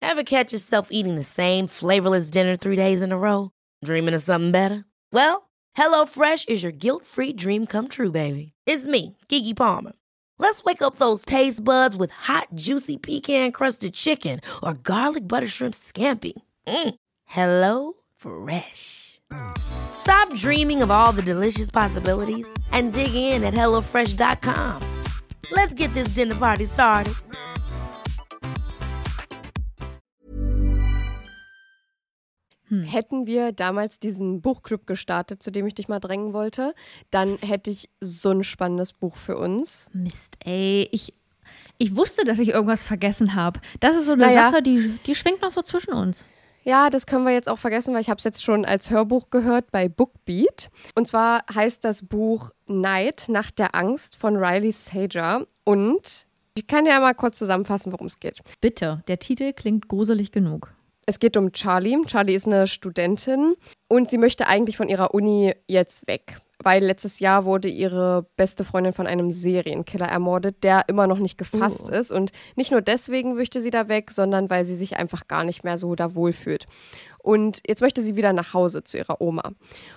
Ever catch yourself eating the same flavorless dinner 3 days in a row? Dreaming of something better? Well, HelloFresh is your guilt-free dream come true, baby. It's me, Keke Palmer. Let's wake up those taste buds with hot, juicy pecan-crusted chicken or garlic butter shrimp scampi. Hello Fresh. Stop dreaming of all the delicious possibilities and dig in at HelloFresh.com. Let's get this dinner party started. Hätten wir damals diesen Buchclub gestartet, zu dem ich dich mal drängen wollte, dann hätte ich so ein spannendes Buch für uns. Mist, ey. Ich wusste, dass ich irgendwas vergessen habe. Das ist so eine Sache, die schwingt noch so zwischen uns. Ja, das können wir jetzt auch vergessen, weil ich habe es jetzt schon als Hörbuch gehört bei Bookbeat. Und zwar heißt das Buch Night, Nacht der Angst von Riley Sager. Und ich kann ja mal kurz zusammenfassen, worum es geht. Bitte, der Titel klingt gruselig genug. Es geht um Charlie. Charlie ist eine Studentin und sie möchte eigentlich von ihrer Uni jetzt weg, weil letztes Jahr wurde ihre beste Freundin von einem Serienkiller ermordet, der immer noch nicht gefasst ist. Und nicht nur deswegen möchte sie da weg, sondern weil sie sich einfach gar nicht mehr so da wohlfühlt. Und jetzt möchte sie wieder nach Hause zu ihrer Oma.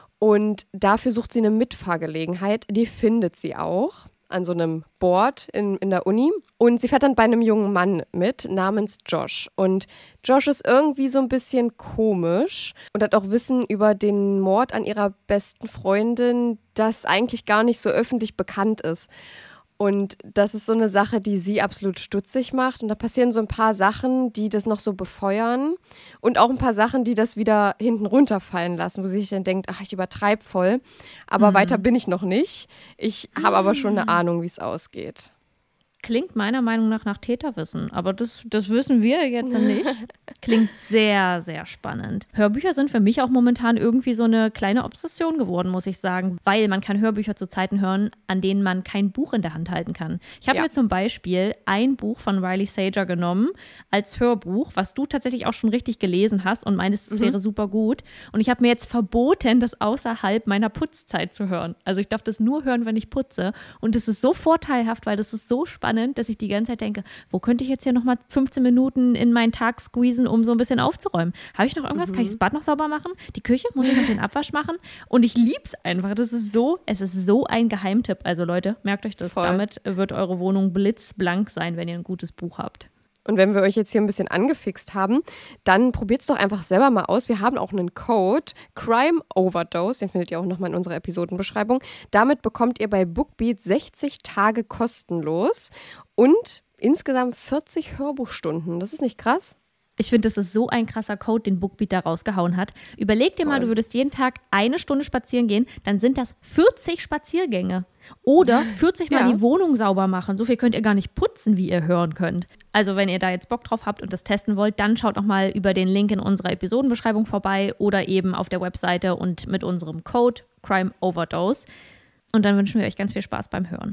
Und dafür sucht sie eine Mitfahrgelegenheit. Die findet sie auch an so einem Board in der Uni. Und sie fährt dann bei einem jungen Mann mit, namens Josh. Und Josh ist irgendwie so ein bisschen komisch und hat auch Wissen über den Mord an ihrer besten Freundin, das eigentlich gar nicht so öffentlich bekannt ist. Und das ist so eine Sache, die sie absolut stutzig macht. Und da passieren so ein paar Sachen, die das noch so befeuern. Und auch ein paar Sachen, die das wieder hinten runterfallen lassen, wo sie sich dann denkt, ach, ich übertreibe voll. Aber weiter bin ich noch nicht. Ich habe aber schon eine Ahnung, wie es ausgeht. Klingt meiner Meinung nach Täterwissen, aber das wissen wir jetzt nicht. Klingt sehr, sehr spannend. Hörbücher sind für mich auch momentan irgendwie so eine kleine Obsession geworden, muss ich sagen, weil man kann Hörbücher zu Zeiten hören, an denen man kein Buch in der Hand halten kann. Ich habe mir zum Beispiel ein Buch von Riley Sager genommen als Hörbuch, was du tatsächlich auch schon richtig gelesen hast und meinst, es wäre super gut. Und ich habe mir jetzt verboten, das außerhalb meiner Putzzeit zu hören. Also ich darf das nur hören, wenn ich putze. Und das ist so vorteilhaft, weil das ist so spannend, dass ich die ganze Zeit denke, wo könnte ich jetzt hier nochmal 15 Minuten in meinen Tag squeezen, um so ein bisschen aufzuräumen? Habe ich noch irgendwas? Kann ich das Bad noch sauber machen? Die Küche? Muss ich noch den Abwasch machen? Und ich liebe es einfach. Es ist so ein Geheimtipp. Also Leute, merkt euch das. Voll. Damit wird eure Wohnung blitzblank sein, wenn ihr ein gutes Buch habt. Und wenn wir euch jetzt hier ein bisschen angefixt haben, dann probiert es doch einfach selber mal aus. Wir haben auch einen Code, Crime Overdose, den findet ihr auch nochmal in unserer Episodenbeschreibung. Damit bekommt ihr bei Bookbeat 60 Tage kostenlos und insgesamt 40 Hörbuchstunden. Das ist nicht krass? Ich finde, das ist so ein krasser Code, den Bookbeat da rausgehauen hat. Überleg dir mal, du würdest jeden Tag 1 Stunde spazieren gehen, dann sind das 40 Spaziergänge. Oder 40 Mal die Wohnung sauber machen. So viel könnt ihr gar nicht putzen, wie ihr hören könnt. Also wenn ihr da jetzt Bock drauf habt und das testen wollt, dann schaut noch mal über den Link in unserer Episodenbeschreibung vorbei oder eben auf der Webseite und mit unserem Code Crime Overdose. Und dann wünschen wir euch ganz viel Spaß beim Hören.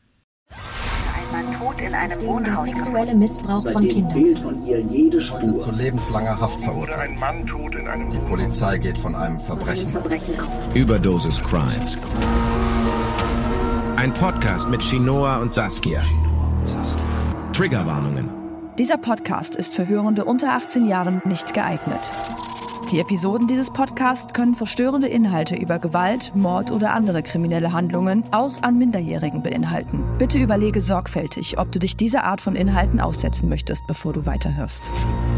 Ein Mann tot in einem Wohnhaus. Der sexuelle Missbrauch von Seitdem Kindern. fehlt von ihr jede Spur. Zu lebenslanger Haft verurteilt. Ein Mann tot in einem Die Polizei geht von einem Verbrechen. Überdosis Crime. Ein Podcast mit Shinoa und Saskia. Triggerwarnungen. Dieser Podcast ist für Hörende unter 18 Jahren nicht geeignet. Die Episoden dieses Podcasts können verstörende Inhalte über Gewalt, Mord oder andere kriminelle Handlungen auch an Minderjährigen beinhalten. Bitte überlege sorgfältig, ob du dich dieser Art von Inhalten aussetzen möchtest, bevor du weiterhörst.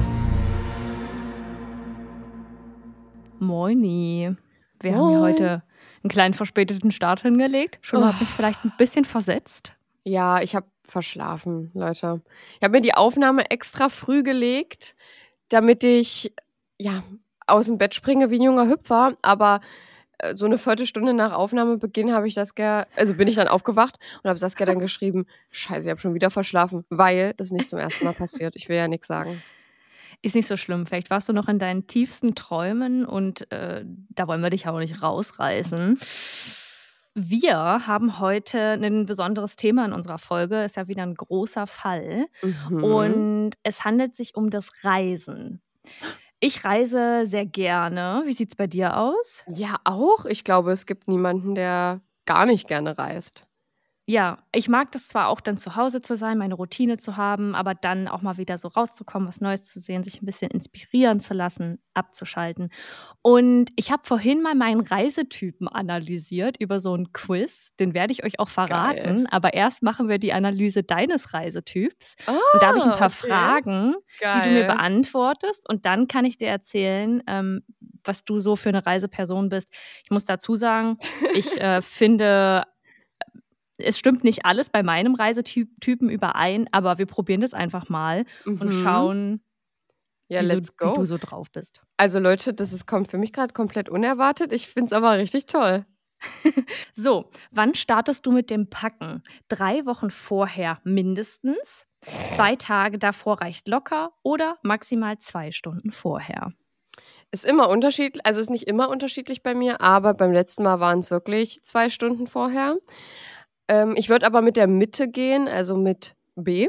Moini. Wir haben hier heute einen kleinen verspäteten Start hingelegt. Schon hat mich vielleicht ein bisschen versetzt. Ja, ich habe verschlafen, Leute. Ich habe mir die Aufnahme extra früh gelegt, damit ich aus dem Bett springe wie ein junger Hüpfer, aber so eine Viertelstunde nach Aufnahmebeginn bin ich dann aufgewacht und habe Saskia dann geschrieben, scheiße, ich habe schon wieder verschlafen, weil das nicht zum ersten Mal passiert. Ich will ja nichts sagen. Ist nicht so schlimm. Vielleicht warst du noch in deinen tiefsten Träumen und da wollen wir dich auch nicht rausreißen. Wir haben heute ein besonderes Thema in unserer Folge. Ist ja wieder ein großer Fall. Und es handelt sich um das Reisen. Ich reise sehr gerne. Wie sieht's bei dir aus? Ja, auch. Ich glaube, es gibt niemanden, der gar nicht gerne reist. Ja, ich mag das zwar auch dann zu Hause zu sein, meine Routine zu haben, aber dann auch mal wieder so rauszukommen, was Neues zu sehen, sich ein bisschen inspirieren zu lassen, abzuschalten. Und ich habe vorhin mal meinen Reisetypen analysiert über so ein Quiz. Den werde ich euch auch verraten. Aber erst machen wir die Analyse deines Reisetyps. Und da habe ich ein paar Fragen, die du mir beantwortest. Und dann kann ich dir erzählen, was du so für eine Reiseperson bist. Ich muss dazu sagen, ich finde, es stimmt nicht alles bei meinem Reisetypen überein, aber wir probieren das einfach mal und schauen, Ja, wie let's go. du so drauf bist. Also Leute, kommt für mich gerade komplett unerwartet. Ich finde es aber richtig toll. So, wann startest du mit dem Packen? 3 Wochen vorher mindestens, 2 Tage davor reicht locker oder maximal 2 Stunden vorher? Ist immer unterschiedlich, also ist nicht immer unterschiedlich bei mir, aber beim letzten Mal waren es wirklich 2 Stunden vorher. Ich würde aber mit der Mitte gehen, also mit B,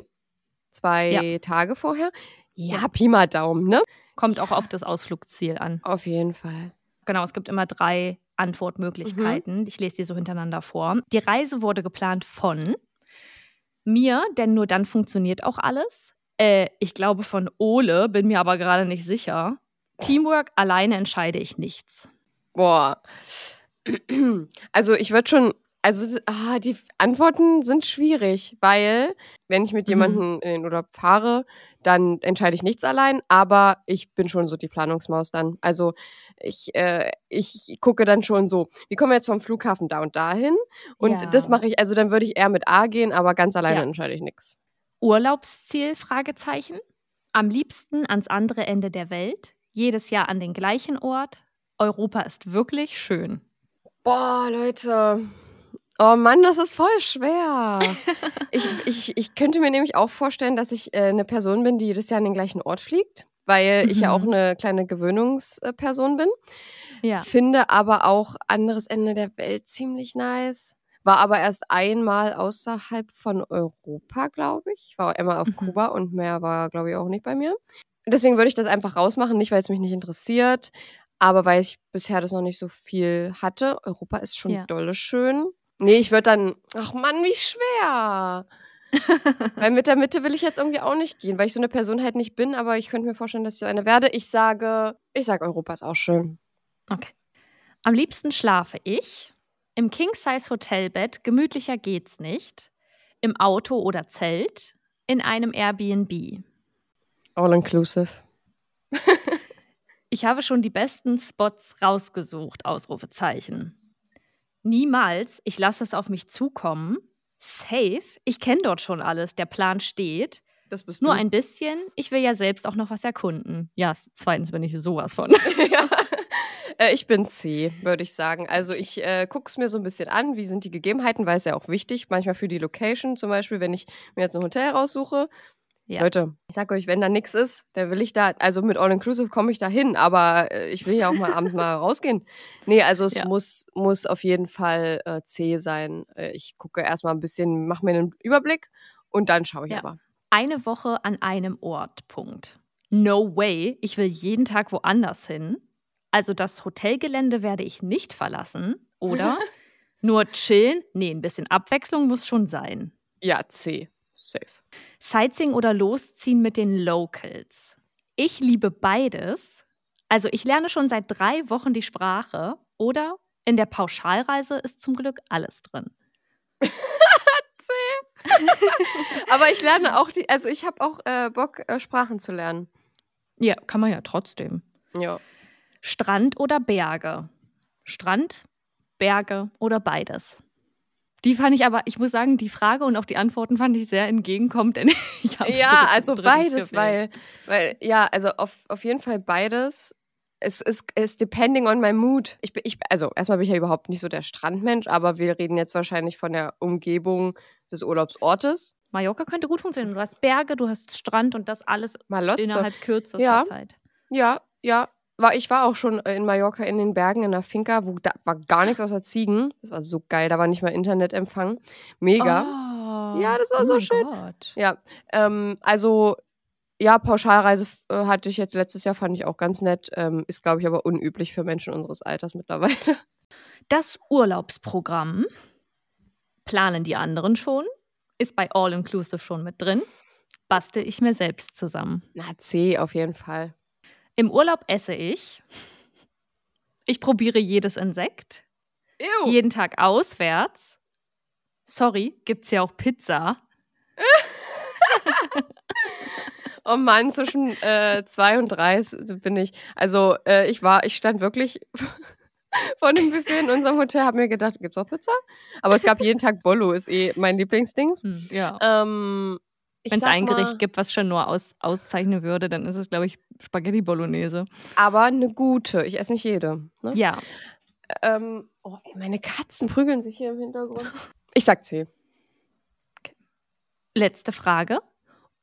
2 Tage vorher. Ja, Pi mal Daumen, ne? Kommt auch auf das Ausflugsziel an. Auf jeden Fall. Genau, es gibt immer 3 Antwortmöglichkeiten. Ich lese die so hintereinander vor. Die Reise wurde geplant von mir, denn nur dann funktioniert auch alles. Ich glaube von Ole, bin mir aber gerade nicht sicher. Teamwork, alleine entscheide ich nichts. Boah. Also ich würde schon, die Antworten sind schwierig, weil wenn ich mit jemandem in den Urlaub fahre, dann entscheide ich nichts allein, aber ich bin schon so die Planungsmaus dann. Also ich gucke dann schon so, wie kommen wir jetzt vom Flughafen da und dahin? Und das mache ich, also dann würde ich eher mit A gehen, aber ganz alleine entscheide ich nichts. Urlaubsziel, Fragezeichen. Am liebsten ans andere Ende der Welt. Jedes Jahr an den gleichen Ort. Europa ist wirklich schön. Boah, Leute. Oh Mann, das ist voll schwer. Ich könnte mir nämlich auch vorstellen, dass ich eine Person bin, die jedes Jahr an den gleichen Ort fliegt, weil ich ja auch eine kleine Gewöhnungsperson bin. Ja. Finde aber auch anderes Ende der Welt ziemlich nice. War aber erst einmal außerhalb von Europa, glaube ich. Ich war einmal auf Kuba und mehr war, glaube ich, auch nicht bei mir. Deswegen würde ich das einfach rausmachen, nicht weil es mich nicht interessiert, aber weil ich bisher das noch nicht so viel hatte. Europa ist schon dolle schön. Nee, ich würde dann, ach Mann, wie schwer. Weil mit der Mitte will ich jetzt irgendwie auch nicht gehen, weil ich so eine Person halt nicht bin, aber ich könnte mir vorstellen, dass ich so eine werde. Ich sage Europa ist auch schön. Okay. Am liebsten schlafe ich im King-Size-Hotelbett, gemütlicher geht's nicht, im Auto oder Zelt, in einem Airbnb. All inclusive. Ich habe schon die besten Spots rausgesucht, Ausrufezeichen. Niemals, ich lasse es auf mich zukommen. Safe, ich kenne dort schon alles, der Plan steht. Das bist Nur du. ein bisschen, ich will ja selbst auch noch was erkunden. Ja, zweitens bin ich sowas von. Ja. Ich bin C, würde ich sagen. Also ich gucke es mir so ein bisschen an, wie sind die Gegebenheiten, weil es ja auch wichtig, manchmal für die Location, zum Beispiel, wenn ich mir jetzt ein Hotel raussuche. Ja. Leute, ich sag euch, wenn da nichts ist, dann will ich da, also mit All-Inclusive komme ich da hin, aber ich will ja auch mal abends mal rausgehen. Nee, also es muss auf jeden Fall C sein. Ich gucke erstmal ein bisschen, mache mir einen Überblick und dann schaue ich aber. Eine Woche an einem Ort, Punkt. No way, ich will jeden Tag woanders hin. Also das Hotelgelände werde ich nicht verlassen, oder? Nur chillen? Nee, ein bisschen Abwechslung muss schon sein. Ja, C. Safe. Sightseeing oder losziehen mit den Locals. Ich liebe beides. Also ich lerne schon seit 3 Wochen die Sprache. Oder in der Pauschalreise ist zum Glück alles drin. C. Aber ich lerne auch ich habe auch Bock, Sprachen zu lernen. Ja, kann man ja trotzdem. Ja. Strand oder Berge? Strand, Berge oder beides? Die fand ich aber, ich muss sagen, die Frage und auch die Antworten fand ich sehr entgegenkommend. Denn ich ja, also beides, weil ja, also auf jeden Fall beides. Es ist depending on my mood. Also erstmal bin ich ja überhaupt nicht so der Strandmensch, aber wir reden jetzt wahrscheinlich von der Umgebung des Urlaubsortes. Mallorca könnte gut funktionieren. Du hast Berge, du hast Strand und das alles innerhalb kürzester Zeit. Ja. Ich war auch schon in Mallorca in den Bergen in einer Finca, wo da war gar nichts außer Ziegen. Das war so geil, da war nicht mal Internetempfang. Mega. Oh, ja, das war so schön. Gott. Ja, Pauschalreise hatte ich jetzt letztes Jahr, fand ich auch ganz nett. Ist, glaube ich, aber unüblich für Menschen unseres Alters mittlerweile. Das Urlaubsprogramm. Planen die anderen schon? Ist bei All-Inclusive schon mit drin? Bastel ich mir selbst zusammen? Na, C auf jeden Fall. Im Urlaub esse ich. Ich probiere jedes Insekt. Ew. Jeden Tag auswärts. Sorry, gibt's ja auch Pizza. Oh Mann, zwischen 2 und 3 bin ich. Also ich stand wirklich vor dem Buffet in unserem Hotel, habe mir gedacht, gibt's auch Pizza? Aber es gab jeden Tag Bollo, ist mein Lieblingsdings. Ja. Wenn Wenn es ein Gericht gibt, was schon nur auszeichnen würde, dann ist es, glaube ich, Spaghetti Bolognese. Aber eine gute. Ich esse nicht jede. Ne? Ja. Oh, ey, meine Katzen prügeln sich hier im Hintergrund. Ich sag C. Letzte Frage. Ohne ...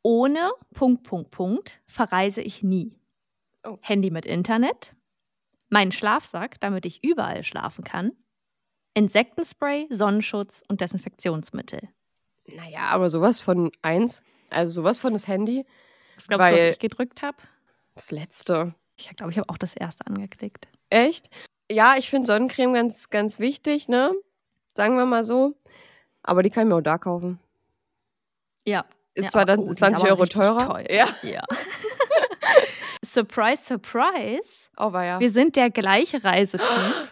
verreise ich nie. Oh. Handy mit Internet. Meinen Schlafsack, damit ich überall schlafen kann. Insektenspray, Sonnenschutz und Desinfektionsmittel. Naja, aber sowas von 1. Also sowas von das Handy. Was glaubst du, was Weil- ich gedrückt habe? Das letzte. Ich glaube, ich habe auch das erste angeklickt. Echt? Ja, ich finde Sonnencreme ganz, ganz wichtig, ne? Sagen wir mal so. Aber die kann ich mir auch da kaufen. Ja. Ist Ja, zwar aber dann die ist 20 aber Euro richtig teurer. teuer. Ja. Surprise, surprise. Oh, war ja. Wir sind der gleiche Reisetyp.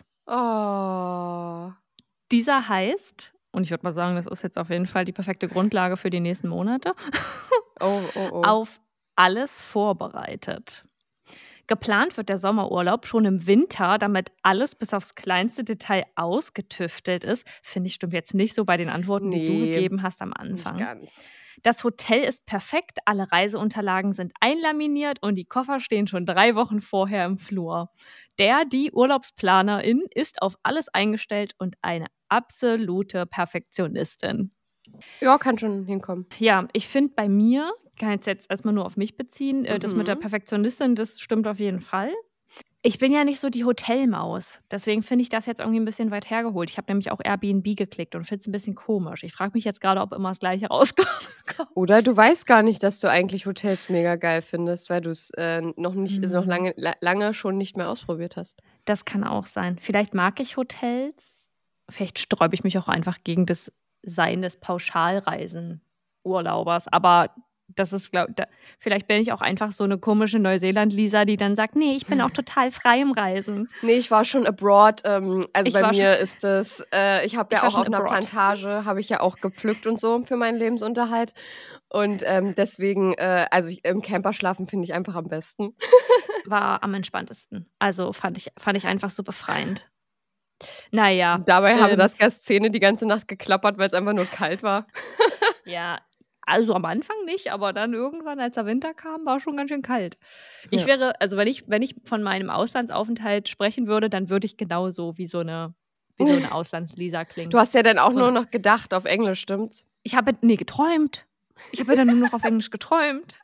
Oh. Dieser heißt, und ich würde mal sagen, das ist jetzt auf jeden Fall die perfekte Grundlage für die nächsten Monate, Oh. auf alles vorbereitet. Geplant wird der Sommerurlaub schon im Winter, damit alles bis aufs kleinste Detail ausgetüftelt ist. Finde ich, stimmt jetzt nicht so bei den Antworten, die du Nee, gegeben hast am Nicht Anfang. ganz. Das Hotel ist perfekt, alle Reiseunterlagen sind einlaminiert und die Koffer stehen schon 3 Wochen vorher im Flur. Die Urlaubsplanerin ist auf alles eingestellt und eine absolute Perfektionistin. Ja, kann schon hinkommen. Ja, ich finde bei mir, kann jetzt erstmal nur auf mich beziehen, das mit der Perfektionistin, das stimmt auf jeden Fall. Ich bin ja nicht so die Hotelmaus, deswegen finde ich das jetzt irgendwie ein bisschen weit hergeholt. Ich habe nämlich auch Airbnb geklickt und finde es ein bisschen komisch. Ich frage mich jetzt gerade, ob immer das Gleiche rauskommt. Oder du weißt gar nicht, dass du eigentlich Hotels mega geil findest, weil du es noch lange schon nicht mehr ausprobiert hast. Das kann auch sein. Vielleicht mag ich Hotels, vielleicht sträube ich mich auch einfach gegen das Sein des Pauschalreisen-Urlaubers, aber das ist, vielleicht bin ich auch einfach so eine komische Neuseeland-Lisa, die dann sagt, nee, ich bin auch total frei im Reisen. Nee, ich war schon abroad. Ich bei war mir ist das, ich habe ja war auch schon auf einer abroad. Plantage, habe ich ja auch gepflückt und so für meinen Lebensunterhalt. Und deswegen, im Camper schlafen finde ich einfach am besten. War am entspanntesten. Also fand ich einfach so befreiend. Naja. Dabei haben Saskias Zähne die ganze Nacht geklappert, weil es einfach nur kalt war. Ja, also am Anfang nicht, aber dann irgendwann, als der Winter kam, war schon ganz schön kalt. Ich Ja. wäre, also wenn ich von meinem Auslandsaufenthalt sprechen würde, dann würde ich genauso wie so eine Auslandslisa klingen. Du hast ja dann auch So. nur noch gedacht auf Englisch, stimmt's? Ich habe, geträumt. Ich habe ja dann nur noch auf Englisch geträumt.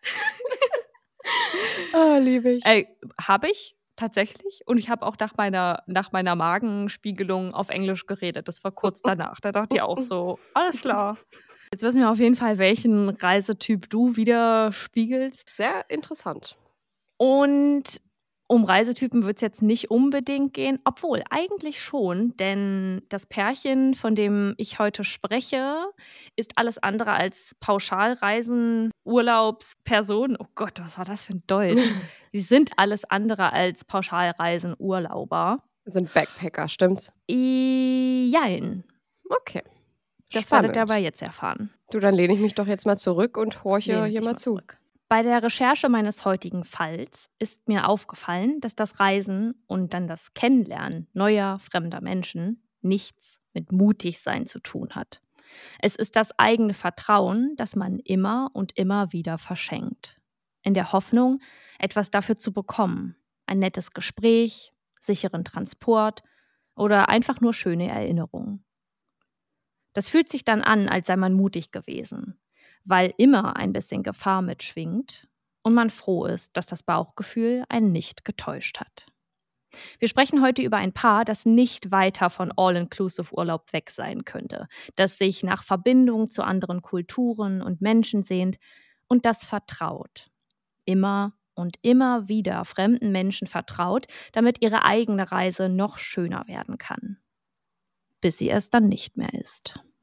Oh, liebe ich. Habe ich tatsächlich. Und ich habe auch nach meiner Magenspiegelung auf Englisch geredet. Das war kurz danach. Da dachte ich auch so, alles klar. Jetzt wissen wir auf jeden Fall, welchen Reisetyp du widerspiegelst. Sehr interessant. Und um Reisetypen wird es jetzt nicht unbedingt gehen, obwohl eigentlich schon, denn das Pärchen, von dem ich heute spreche, ist alles andere als Pauschalreisen, Urlaubspersonen. Oh Gott, was war das für ein Deutsch? Sie sind alles andere als Pauschalreisen, Urlauber. Sind Backpacker, stimmt's? Jein. Okay. Das Spannend. werdet ihr aber jetzt erfahren. Du, dann lehne ich mich doch jetzt mal zurück und horche Lehn hier dich mal zu. zurück. Bei der Recherche meines heutigen Falls ist mir aufgefallen, dass das Reisen und dann das Kennenlernen neuer, fremder Menschen nichts mit Mutigsein zu tun hat. Es ist das eigene Vertrauen, das man immer und immer wieder verschenkt. In der Hoffnung, etwas dafür zu bekommen. Ein nettes Gespräch, sicheren Transport oder einfach nur schöne Erinnerungen. Das fühlt sich dann an, als sei man mutig gewesen, weil immer ein bisschen Gefahr mitschwingt und man froh ist, dass das Bauchgefühl einen nicht getäuscht hat. Wir sprechen heute über ein Paar, das nicht weiter von All-Inclusive-Urlaub weg sein könnte, das sich nach Verbindung zu anderen Kulturen und Menschen sehnt und das vertraut. Immer und immer wieder fremden Menschen vertraut, damit ihre eigene Reise noch schöner werden kann. Bis sie es dann nicht mehr ist.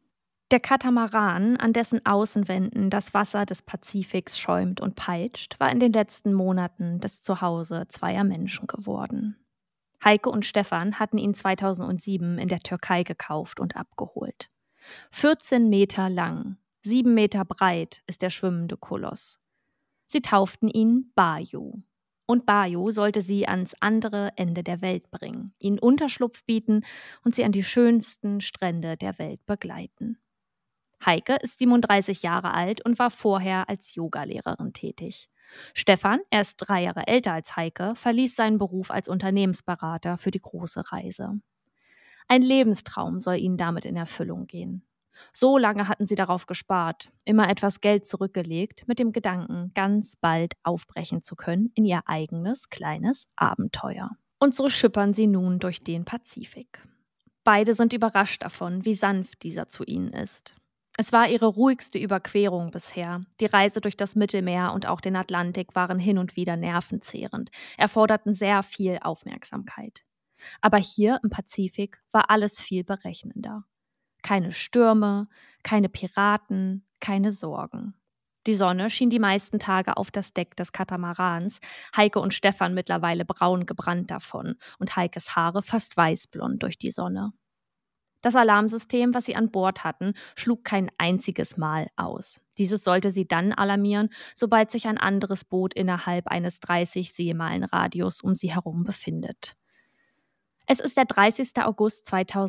Der Katamaran, an dessen Außenwänden das Wasser des Pazifiks schäumt und peitscht, war in den letzten Monaten das Zuhause zweier Menschen geworden. Heike und Stefan hatten ihn 2007 in der Türkei gekauft und abgeholt. 14 Meter lang, 7 Meter breit ist der schwimmende Koloss. Sie tauften ihn Bayu. Und Bayu sollte sie ans andere Ende der Welt bringen, ihnen Unterschlupf bieten und sie an die schönsten Strände der Welt begleiten. Heike ist 37 Jahre alt und war vorher als Yogalehrerin tätig. Stefan, er ist 3 Jahre älter als Heike, verließ seinen Beruf als Unternehmensberater für die große Reise. Ein Lebenstraum soll ihnen damit in Erfüllung gehen. So lange hatten sie darauf gespart, immer etwas Geld zurückgelegt, mit dem Gedanken, ganz bald aufbrechen zu können in ihr eigenes kleines Abenteuer. Und so schippern sie nun durch den Pazifik. Beide sind überrascht davon, wie sanft dieser zu ihnen ist. Es war ihre ruhigste Überquerung bisher. Die Reise durch das Mittelmeer und auch den Atlantik waren hin und wieder nervenzehrend, erforderten sehr viel Aufmerksamkeit. Aber hier im Pazifik war alles viel berechnender. Keine Stürme, keine Piraten, keine Sorgen. Die Sonne schien die meisten Tage auf das Deck des Katamarans, Heike und Stefan mittlerweile braun gebrannt davon und Heikes Haare fast weißblond durch die Sonne. Das Alarmsystem, was sie an Bord hatten, schlug kein einziges Mal aus. Dieses sollte sie dann alarmieren, sobald sich ein anderes Boot innerhalb eines 30-Seemeilen-Radius um sie herum befindet. Es ist der 30. August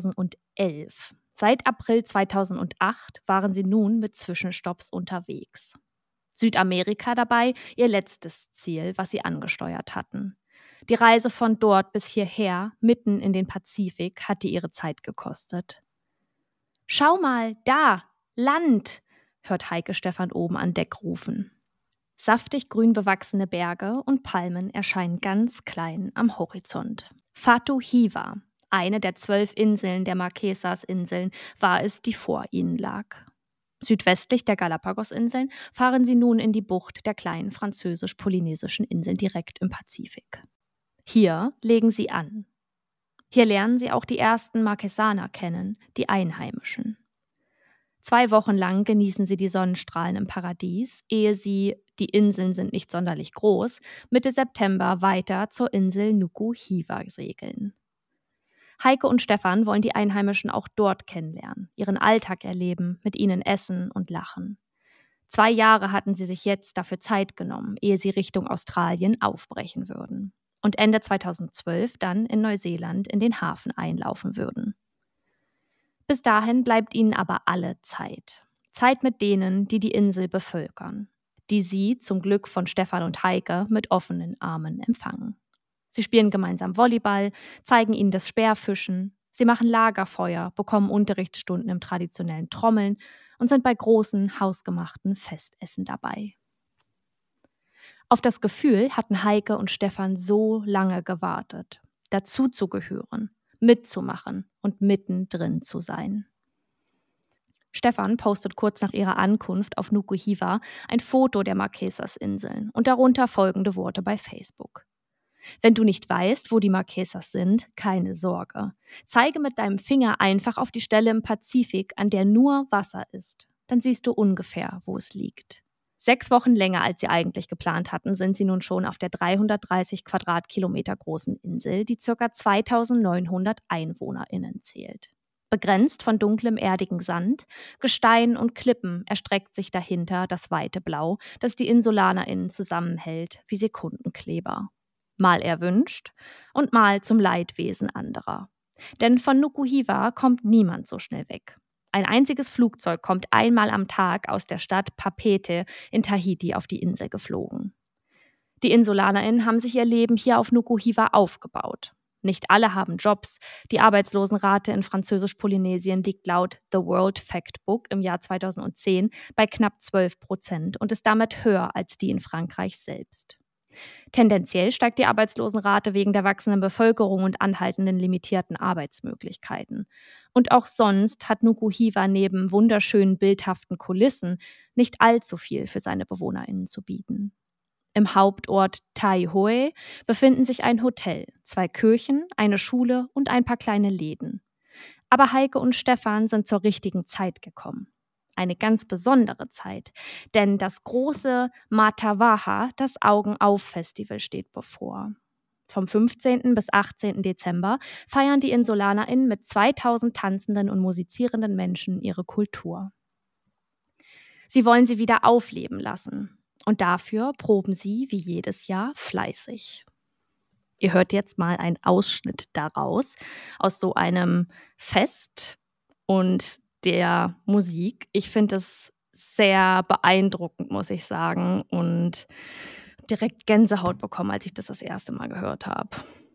2011. Seit April 2008 waren sie nun mit Zwischenstopps unterwegs. Südamerika dabei ihr letztes Ziel, was sie angesteuert hatten. Die Reise von dort bis hierher, mitten in den Pazifik, hatte ihre Zeit gekostet. »Schau mal, da, Land«, hört Heike Stefan oben an Deck rufen. Saftig grün bewachsene Berge und Palmen erscheinen ganz klein am Horizont. Fatu Hiva, eine der 12 Inseln der Marquesas-Inseln, war es, die vor ihnen lag. Südwestlich der Galapagos-Inseln fahren sie nun in die Bucht der kleinen französisch-polynesischen Inseln direkt im Pazifik. Hier legen sie an. Hier lernen sie auch die ersten Marquesaner kennen, die Einheimischen. 2 Wochen lang genießen sie die Sonnenstrahlen im Paradies, ehe sie, die Inseln sind nicht sonderlich groß, Mitte September weiter zur Insel Nuku Hiva segeln. Heike und Stefan wollen die Einheimischen auch dort kennenlernen, ihren Alltag erleben, mit ihnen essen und lachen. 2 Jahre hatten sie sich jetzt dafür Zeit genommen, ehe sie Richtung Australien aufbrechen würden. Und Ende 2012 dann in Neuseeland in den Hafen einlaufen würden. Bis dahin bleibt ihnen aber alle Zeit. Zeit mit denen, die die Insel bevölkern, die sie zum Glück von Stefan und Heike mit offenen Armen empfangen. Sie spielen gemeinsam Volleyball, zeigen ihnen das Speerfischen, sie machen Lagerfeuer, bekommen Unterrichtsstunden im traditionellen Trommeln und sind bei großen, hausgemachten Festessen dabei. Auf das Gefühl hatten Heike und Stefan so lange gewartet, dazuzugehören, mitzumachen und mittendrin zu sein. Stefan postet kurz nach ihrer Ankunft auf Nuku Hiva ein Foto der Marquesas-Inseln und darunter folgende Worte bei Facebook. Wenn du nicht weißt, wo die Marquesas sind, keine Sorge. Zeige mit deinem Finger einfach auf die Stelle im Pazifik, an der nur Wasser ist. Dann siehst du ungefähr, wo es liegt. 6 Wochen länger, als sie eigentlich geplant hatten, sind sie nun schon auf der 330 Quadratkilometer großen Insel, die ca. 2900 EinwohnerInnen zählt. Begrenzt von dunklem erdigem Sand, Gestein und Klippen erstreckt sich dahinter das weite Blau, das die InsulanerInnen zusammenhält wie Sekundenkleber. Mal erwünscht und mal zum Leidwesen anderer. Denn von Nuku Hiva kommt niemand so schnell weg. Ein einziges Flugzeug kommt einmal am Tag aus der Stadt Papeete in Tahiti auf die Insel geflogen. Die InsulanerInnen haben sich ihr Leben hier auf Nuku Hiva aufgebaut. Nicht alle haben Jobs. Die Arbeitslosenrate in Französisch-Polynesien liegt laut The World Factbook im Jahr 2010 bei knapp 12% und ist damit höher als die in Frankreich selbst. Tendenziell steigt die Arbeitslosenrate wegen der wachsenden Bevölkerung und anhaltenden limitierten Arbeitsmöglichkeiten. Und auch sonst hat Nuku Hiva neben wunderschönen bildhaften Kulissen nicht allzu viel für seine BewohnerInnen zu bieten. Im Hauptort Taihoi befinden sich ein Hotel, 2 Kirchen, eine Schule und ein paar kleine Läden. Aber Heike und Stefan sind zur richtigen Zeit gekommen. Eine ganz besondere Zeit, denn das große Matavaha, das Augen-auf-Festival, steht bevor. Vom 15. bis 18. Dezember feiern die InsulanerInnen mit 2000 tanzenden und musizierenden Menschen ihre Kultur. Sie wollen sie wieder aufleben lassen. Und dafür proben sie, wie jedes Jahr, fleißig. Ihr hört jetzt mal einen Ausschnitt daraus, aus so einem Fest und der Musik. Ich finde es sehr beeindruckend, muss ich sagen, und direkt Gänsehaut bekommen, als ich das erste Mal gehört habe.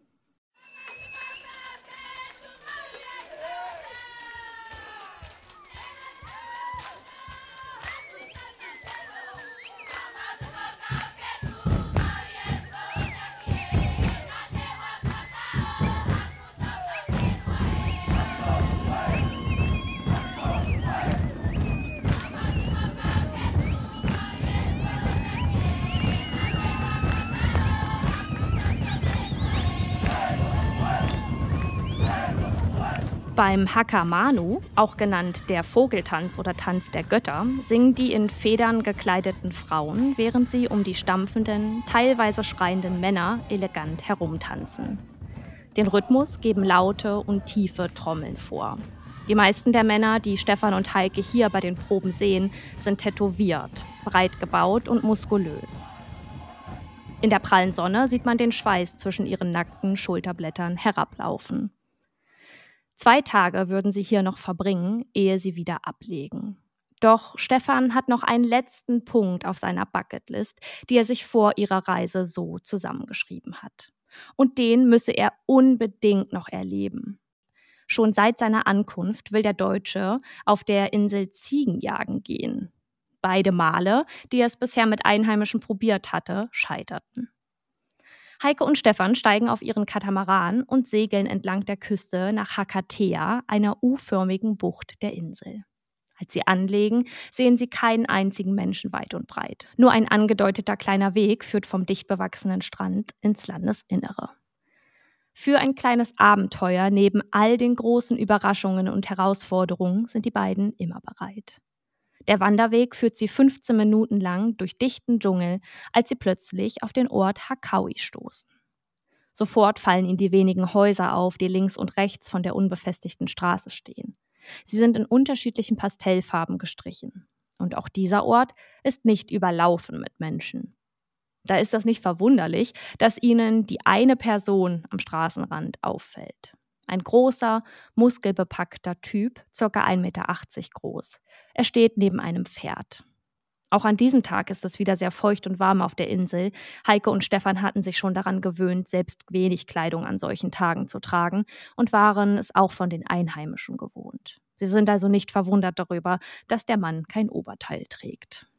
Beim Hakamanu, auch genannt der Vogeltanz oder Tanz der Götter, singen die in Federn gekleideten Frauen, während sie um die stampfenden, teilweise schreienden Männer elegant herumtanzen. Den Rhythmus geben laute und tiefe Trommeln vor. Die meisten der Männer, die Stefan und Heike hier bei den Proben sehen, sind tätowiert, breit gebaut und muskulös. In der prallen Sonne sieht man den Schweiß zwischen ihren nackten Schulterblättern herablaufen. 2 Tage würden sie hier noch verbringen, ehe sie wieder ablegen. Doch Stefan hat noch einen letzten Punkt auf seiner Bucketlist, die er sich vor ihrer Reise so zusammengeschrieben hat. Und den müsse er unbedingt noch erleben. Schon seit seiner Ankunft will der Deutsche auf der Insel Ziegen jagen gehen. Beide Male, die er es bisher mit Einheimischen probiert hatte, scheiterten. Heike und Stefan steigen auf ihren Katamaran und segeln entlang der Küste nach Hakatea, einer U-förmigen Bucht der Insel. Als sie anlegen, sehen sie keinen einzigen Menschen weit und breit. Nur ein angedeuteter kleiner Weg führt vom dicht bewachsenen Strand ins Landesinnere. Für ein kleines Abenteuer neben all den großen Überraschungen und Herausforderungen sind die beiden immer bereit. Der Wanderweg führt sie 15 Minuten lang durch dichten Dschungel, als sie plötzlich auf den Ort Hakaui stoßen. Sofort fallen ihnen die wenigen Häuser auf, die links und rechts von der unbefestigten Straße stehen. Sie sind in unterschiedlichen Pastellfarben gestrichen. Und auch dieser Ort ist nicht überlaufen mit Menschen. Da ist es nicht verwunderlich, dass ihnen die eine Person am Straßenrand auffällt. Ein großer, muskelbepackter Typ, ca. 1,80 Meter groß. Er steht neben einem Pferd. Auch an diesem Tag ist es wieder sehr feucht und warm auf der Insel. Heike und Stefan hatten sich schon daran gewöhnt, selbst wenig Kleidung an solchen Tagen zu tragen und waren es auch von den Einheimischen gewohnt. Sie sind also nicht verwundert darüber, dass der Mann kein Oberteil trägt.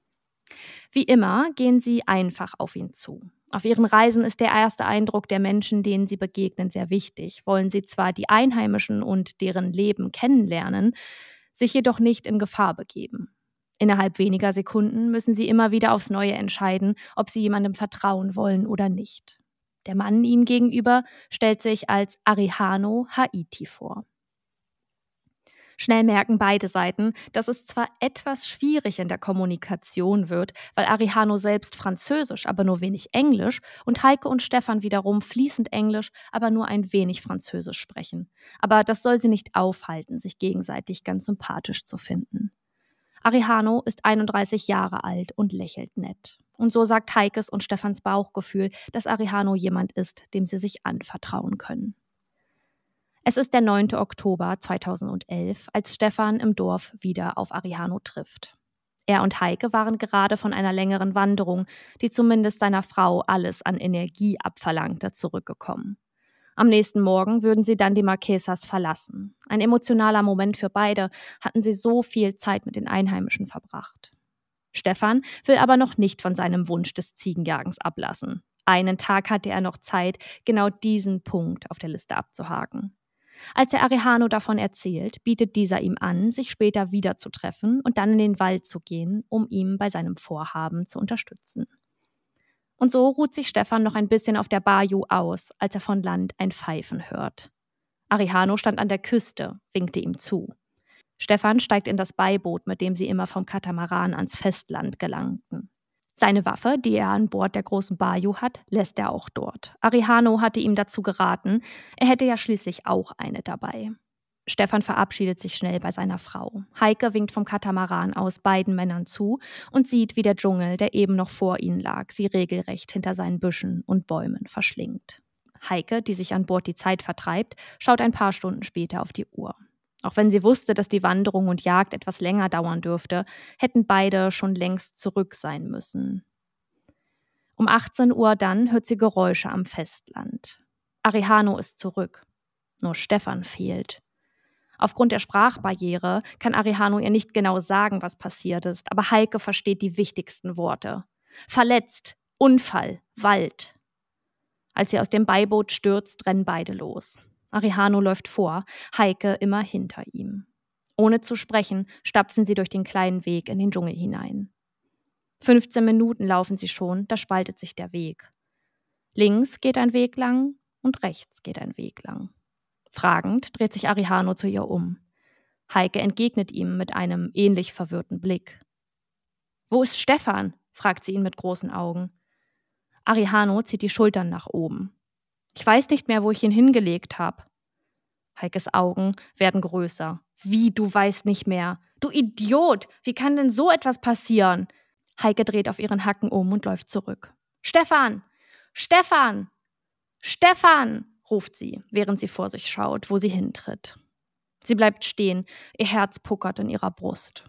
Wie immer gehen sie einfach auf ihn zu. Auf ihren Reisen ist der erste Eindruck der Menschen, denen sie begegnen, sehr wichtig. Wollen sie zwar die Einheimischen und deren Leben kennenlernen, sich jedoch nicht in Gefahr begeben. Innerhalb weniger Sekunden müssen sie immer wieder aufs Neue entscheiden, ob sie jemandem vertrauen wollen oder nicht. Der Mann ihnen gegenüber stellt sich als Arihano Haiti vor. Schnell merken beide Seiten, dass es zwar etwas schwierig in der Kommunikation wird, weil Arihano selbst Französisch, aber nur wenig Englisch und Heike und Stefan wiederum fließend Englisch, aber nur ein wenig Französisch sprechen. Aber das soll sie nicht aufhalten, sich gegenseitig ganz sympathisch zu finden. Arihano ist 31 Jahre alt und lächelt nett. Und so sagt Heikes und Stefans Bauchgefühl, dass Arihano jemand ist, dem sie sich anvertrauen können. Es ist der 9. Oktober 2011, als Stefan im Dorf wieder auf Arihano trifft. Er und Heike waren gerade von einer längeren Wanderung, die zumindest seiner Frau alles an Energie abverlangte, zurückgekommen. Am nächsten Morgen würden sie dann die Marquesas verlassen. Ein emotionaler Moment für beide, hatten sie so viel Zeit mit den Einheimischen verbracht. Stefan will aber noch nicht von seinem Wunsch des Ziegenjagens ablassen. Einen Tag hatte er noch Zeit, genau diesen Punkt auf der Liste abzuhaken. Als er Arihano davon erzählt, bietet dieser ihm an, sich später wiederzutreffen und dann in den Wald zu gehen, um ihm bei seinem Vorhaben zu unterstützen. Und so ruht sich Stefan noch ein bisschen auf der Bayou aus, als er von Land ein Pfeifen hört. Arihano stand an der Küste, winkte ihm zu. Stefan steigt in das Beiboot, mit dem sie immer vom Katamaran ans Festland gelangten. Seine Waffe, die er an Bord der großen Bayou hat, lässt er auch dort. Arihano hatte ihm dazu geraten, er hätte ja schließlich auch eine dabei. Stefan verabschiedet sich schnell bei seiner Frau. Heike winkt vom Katamaran aus beiden Männern zu und sieht, wie der Dschungel, der eben noch vor ihnen lag, sie regelrecht hinter seinen Büschen und Bäumen verschlingt. Heike, die sich an Bord die Zeit vertreibt, schaut ein paar Stunden später auf die Uhr. Auch wenn sie wusste, dass die Wanderung und Jagd etwas länger dauern dürfte, hätten beide schon längst zurück sein müssen. Um 18 Uhr dann hört sie Geräusche am Festland. Arihano ist zurück. Nur Stefan fehlt. Aufgrund der Sprachbarriere kann Arihano ihr nicht genau sagen, was passiert ist, aber Heike versteht die wichtigsten Worte. Verletzt, Unfall, Wald. Als sie aus dem Beiboot stürzt, rennen beide los. Arihano läuft vor, Heike immer hinter ihm. Ohne zu sprechen, stapfen sie durch den kleinen Weg in den Dschungel hinein. 15 Minuten laufen sie schon, da spaltet sich der Weg. Links geht ein Weg lang und rechts geht ein Weg lang. Fragend dreht sich Arihano zu ihr um. Heike entgegnet ihm mit einem ähnlich verwirrten Blick. »Wo ist Stefan?« fragt sie ihn mit großen Augen. Arihano zieht die Schultern nach oben. »Ich weiß nicht mehr, wo ich ihn hingelegt habe.« Heikes Augen werden größer. »Wie, du weißt nicht mehr? Du Idiot! Wie kann denn so etwas passieren?« Heike dreht auf ihren Hacken um und läuft zurück. »Stefan! Stefan! Stefan!« ruft sie, während sie vor sich schaut, wo sie hintritt. Sie bleibt stehen, ihr Herz puckert in ihrer Brust.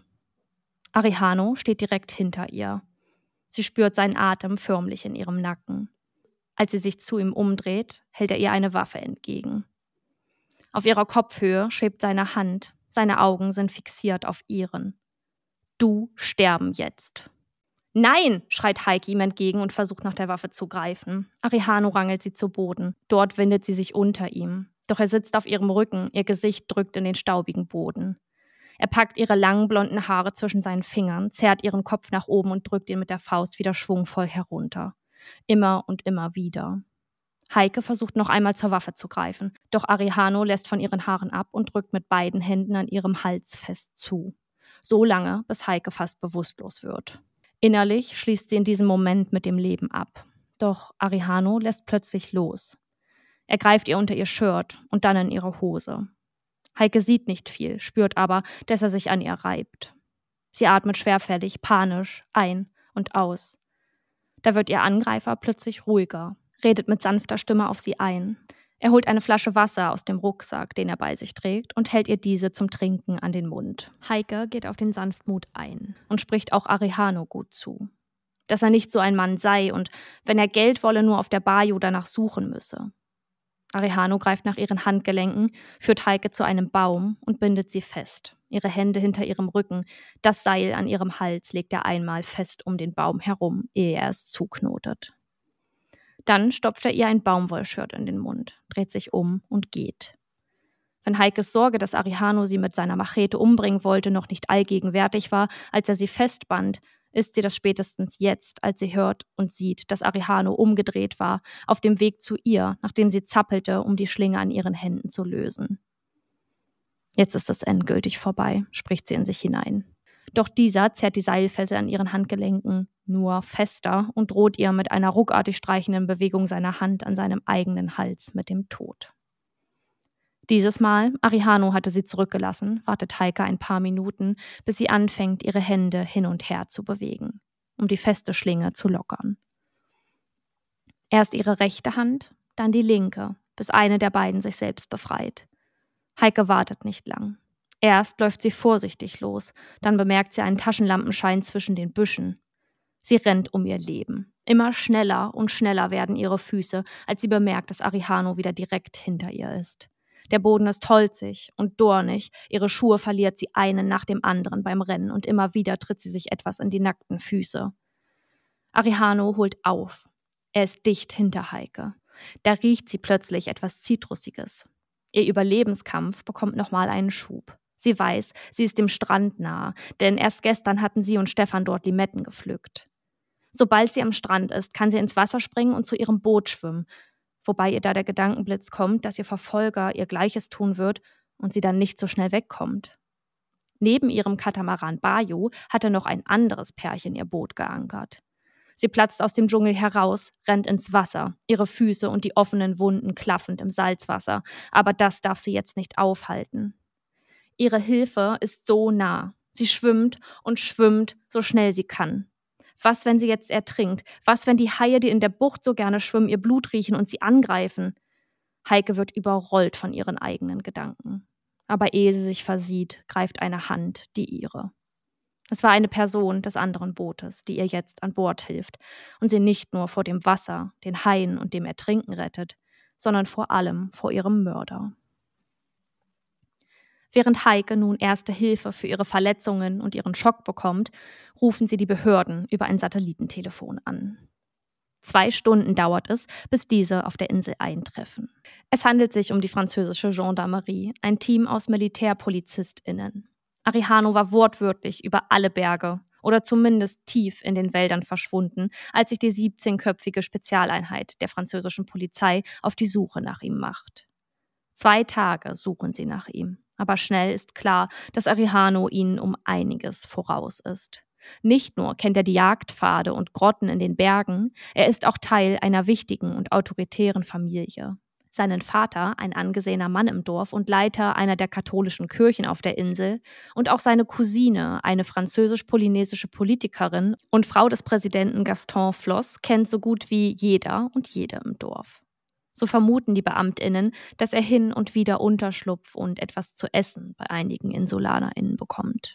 Arihano steht direkt hinter ihr. Sie spürt seinen Atem förmlich in ihrem Nacken. Als sie sich zu ihm umdreht, hält er ihr eine Waffe entgegen. Auf ihrer Kopfhöhe schwebt seine Hand, seine Augen sind fixiert auf ihren. »Du sterben jetzt!« »Nein!« schreit Heike ihm entgegen und versucht nach der Waffe zu greifen. Arihano rangelt sie zu Boden. Dort windet sie sich unter ihm. Doch er sitzt auf ihrem Rücken, ihr Gesicht drückt in den staubigen Boden. Er packt ihre langen blonden Haare zwischen seinen Fingern, zerrt ihren Kopf nach oben und drückt ihn mit der Faust wieder schwungvoll herunter. Immer und immer wieder. Heike versucht noch einmal zur Waffe zu greifen, doch Arihano lässt von ihren Haaren ab und drückt mit beiden Händen an ihrem Hals fest zu. So lange, bis Heike fast bewusstlos wird. Innerlich schließt sie in diesem Moment mit dem Leben ab. Doch Arihano lässt plötzlich los. Er greift ihr unter ihr Shirt und dann in ihre Hose. Heike sieht nicht viel, spürt aber, dass er sich an ihr reibt. Sie atmet schwerfällig, panisch, ein und aus. Da wird ihr Angreifer plötzlich ruhiger, redet mit sanfter Stimme auf sie ein. Er holt eine Flasche Wasser aus dem Rucksack, den er bei sich trägt, und hält ihr diese zum Trinken an den Mund. Heike geht auf den Sanftmut ein und spricht auch Arihano gut zu. Dass er nicht so ein Mann sei und wenn er Geld wolle, nur auf der Bayou danach suchen müsse. Arihano greift nach ihren Handgelenken, führt Heike zu einem Baum und bindet sie fest. Ihre Hände hinter ihrem Rücken, das Seil an ihrem Hals legt er einmal fest um den Baum herum, ehe er es zuknotet. Dann stopft er ihr ein Baumwollshirt in den Mund, dreht sich um und geht. Wenn Heikes Sorge, dass Arihano sie mit seiner Machete umbringen wollte, noch nicht allgegenwärtig war, als er sie festband, ist sie das spätestens jetzt, als sie hört und sieht, dass Arihano umgedreht war, auf dem Weg zu ihr, nachdem sie zappelte, um die Schlinge an ihren Händen zu lösen. Jetzt ist es endgültig vorbei, spricht sie in sich hinein. Doch dieser zerrt die Seilfessel an ihren Handgelenken nur fester und droht ihr mit einer ruckartig streichenden Bewegung seiner Hand an seinem eigenen Hals mit dem Tod. Dieses Mal, Arihano hatte sie zurückgelassen, wartet Heike ein paar Minuten, bis sie anfängt, ihre Hände hin und her zu bewegen, um die feste Schlinge zu lockern. Erst ihre rechte Hand, dann die linke, bis eine der beiden sich selbst befreit. Heike wartet nicht lang. Erst läuft sie vorsichtig los, dann bemerkt sie einen Taschenlampenschein zwischen den Büschen. Sie rennt um ihr Leben. Immer schneller und schneller werden ihre Füße, als sie bemerkt, dass Arihano wieder direkt hinter ihr ist. Der Boden ist holzig und dornig, ihre Schuhe verliert sie einen nach dem anderen beim Rennen und immer wieder tritt sie sich etwas in die nackten Füße. Arihano holt auf. Er ist dicht hinter Heike. Da riecht sie plötzlich etwas Zitrusiges. Ihr Überlebenskampf bekommt nochmal einen Schub. Sie weiß, sie ist dem Strand nahe, denn erst gestern hatten sie und Stefan dort Limetten gepflückt. Sobald sie am Strand ist, kann sie ins Wasser springen und zu ihrem Boot schwimmen. wobei ihr da der Gedankenblitz kommt, dass ihr Verfolger ihr Gleiches tun wird und sie dann nicht so schnell wegkommt. Neben ihrem Katamaran Bayo hatte noch ein anderes Pärchen ihr Boot geankert. Sie platzt aus dem Dschungel heraus, rennt ins Wasser, ihre Füße und die offenen Wunden klaffend im Salzwasser, aber das darf sie jetzt nicht aufhalten. Ihre Hilfe ist so nah. Sie schwimmt und schwimmt, so schnell sie kann. Was, wenn sie jetzt ertrinkt? Was, wenn die Haie, die in der Bucht so gerne schwimmen, ihr Blut riechen und sie angreifen? Heike wird überrollt von ihren eigenen Gedanken. Aber ehe sie sich versieht, greift eine Hand die ihre. Es war eine Person des anderen Bootes, die ihr jetzt an Bord hilft und sie nicht nur vor dem Wasser, den Haien und dem Ertrinken rettet, sondern vor allem vor ihrem Mörder. Während Heike nun erste Hilfe für ihre Verletzungen und ihren Schock bekommt, rufen sie die Behörden über ein Satellitentelefon an. 2 Stunden dauert es, bis diese auf der Insel eintreffen. Es handelt sich um die französische Gendarmerie, ein Team aus MilitärpolizistInnen. Arellano war wortwörtlich über alle Berge oder zumindest tief in den Wäldern verschwunden, als sich die 17-köpfige Spezialeinheit der französischen Polizei auf die Suche nach ihm macht. 2 Tage suchen sie nach ihm, aber schnell ist klar, dass Arellano ihnen um einiges voraus ist. Nicht nur kennt er die Jagdpfade und Grotten in den Bergen, er ist auch Teil einer wichtigen und autoritären Familie. Seinen Vater, ein angesehener Mann im Dorf und Leiter einer der katholischen Kirchen auf der Insel, und auch seine Cousine, eine französisch-polynesische Politikerin und Frau des Präsidenten Gaston Flosse, kennt so gut wie jeder und jede im Dorf. So vermuten die BeamtInnen, dass er hin und wieder Unterschlupf und etwas zu essen bei einigen InsulanerInnen bekommt.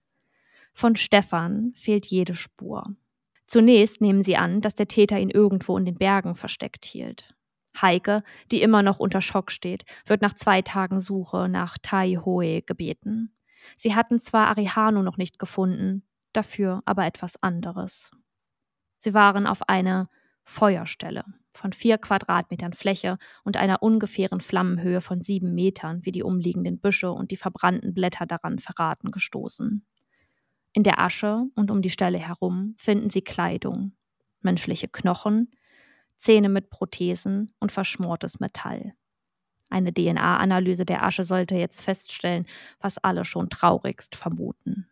Von Stefan fehlt jede Spur. Zunächst nehmen sie an, dass der Täter ihn irgendwo in den Bergen versteckt hielt. Heike, die immer noch unter Schock steht, wird nach 2 Tagen Suche nach Tai Hoe gebeten. Sie hatten zwar Arellano noch nicht gefunden, dafür aber etwas anderes. Sie waren auf eine Feuerstelle von 4 Quadratmetern Fläche und einer ungefähren Flammenhöhe von 7 Metern, wie die umliegenden Büsche und die verbrannten Blätter daran verraten, gestoßen. In der Asche und um die Stelle herum finden sie Kleidung, menschliche Knochen, Zähne mit Prothesen und verschmortes Metall. Eine DNA-Analyse der Asche sollte jetzt feststellen, was alle schon traurigst vermuten.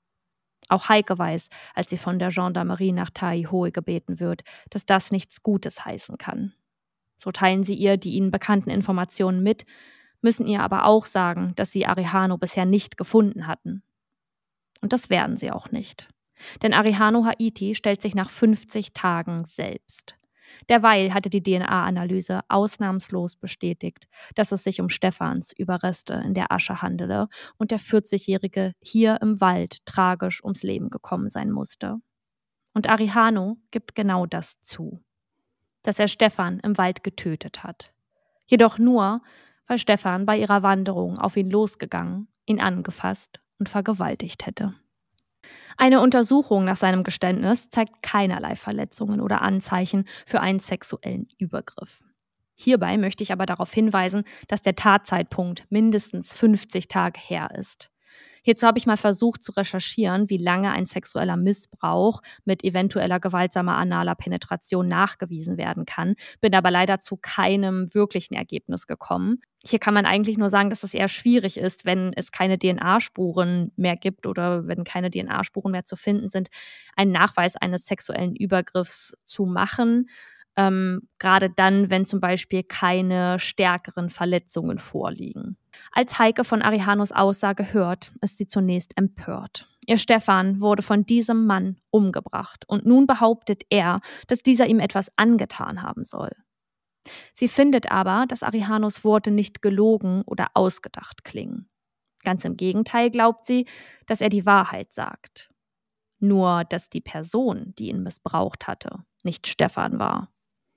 Auch Heike weiß, als sie von der Gendarmerie nach Tai Hoe gebeten wird, dass das nichts Gutes heißen kann. So teilen sie ihr die ihnen bekannten Informationen mit, müssen ihr aber auch sagen, dass sie Arellano bisher nicht gefunden hatten. Und das werden sie auch nicht. Denn Arellano Haiti stellt sich nach 50 Tagen selbst. Derweil hatte die DNA-Analyse ausnahmslos bestätigt, dass es sich um Stefans Überreste in der Asche handele und der 40-Jährige hier im Wald tragisch ums Leben gekommen sein musste. Und Arellano gibt genau das zu, dass er Stefan im Wald getötet hat. Jedoch nur, weil Stefan bei ihrer Wanderung auf ihn losgegangen, ihn angefasst und vergewaltigt hätte. Eine Untersuchung nach seinem Geständnis zeigt keinerlei Verletzungen oder Anzeichen für einen sexuellen Übergriff. Hierbei möchte ich aber darauf hinweisen, dass der Tatzeitpunkt mindestens 50 Tage her ist. Hierzu habe ich mal versucht zu recherchieren, wie lange ein sexueller Missbrauch mit eventueller gewaltsamer analer Penetration nachgewiesen werden kann, bin aber leider zu keinem wirklichen Ergebnis gekommen. Hier kann man eigentlich nur sagen, dass es eher schwierig ist, wenn es keine DNA-Spuren mehr gibt oder wenn keine DNA-Spuren mehr zu finden sind, einen Nachweis eines sexuellen Übergriffs zu machen. Gerade dann, wenn zum Beispiel keine stärkeren Verletzungen vorliegen. Als Heike von Arellanos Aussage hört, ist sie zunächst empört. Ihr Stefan wurde von diesem Mann umgebracht und nun behauptet er, dass dieser ihm etwas angetan haben soll. Sie findet aber, dass Arellanos Worte nicht gelogen oder ausgedacht klingen. Ganz im Gegenteil glaubt sie, dass er die Wahrheit sagt. Nur, dass die Person, die ihn missbraucht hatte, nicht Stefan war.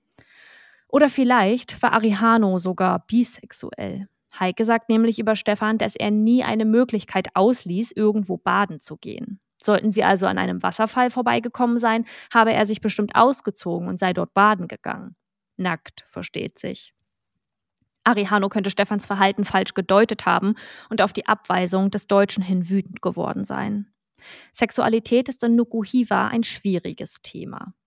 Oder vielleicht war Arellano sogar bisexuell. Heike sagt nämlich über Stefan, dass er nie eine Möglichkeit ausließ, irgendwo baden zu gehen. Sollten sie also an einem Wasserfall vorbeigekommen sein, habe er sich bestimmt ausgezogen und sei dort baden gegangen. Nackt, versteht sich. Arellano könnte Stefans Verhalten falsch gedeutet haben und auf die Abweisung des Deutschen hin wütend geworden sein. Sexualität ist in Nuku Hiva ein schwieriges Thema.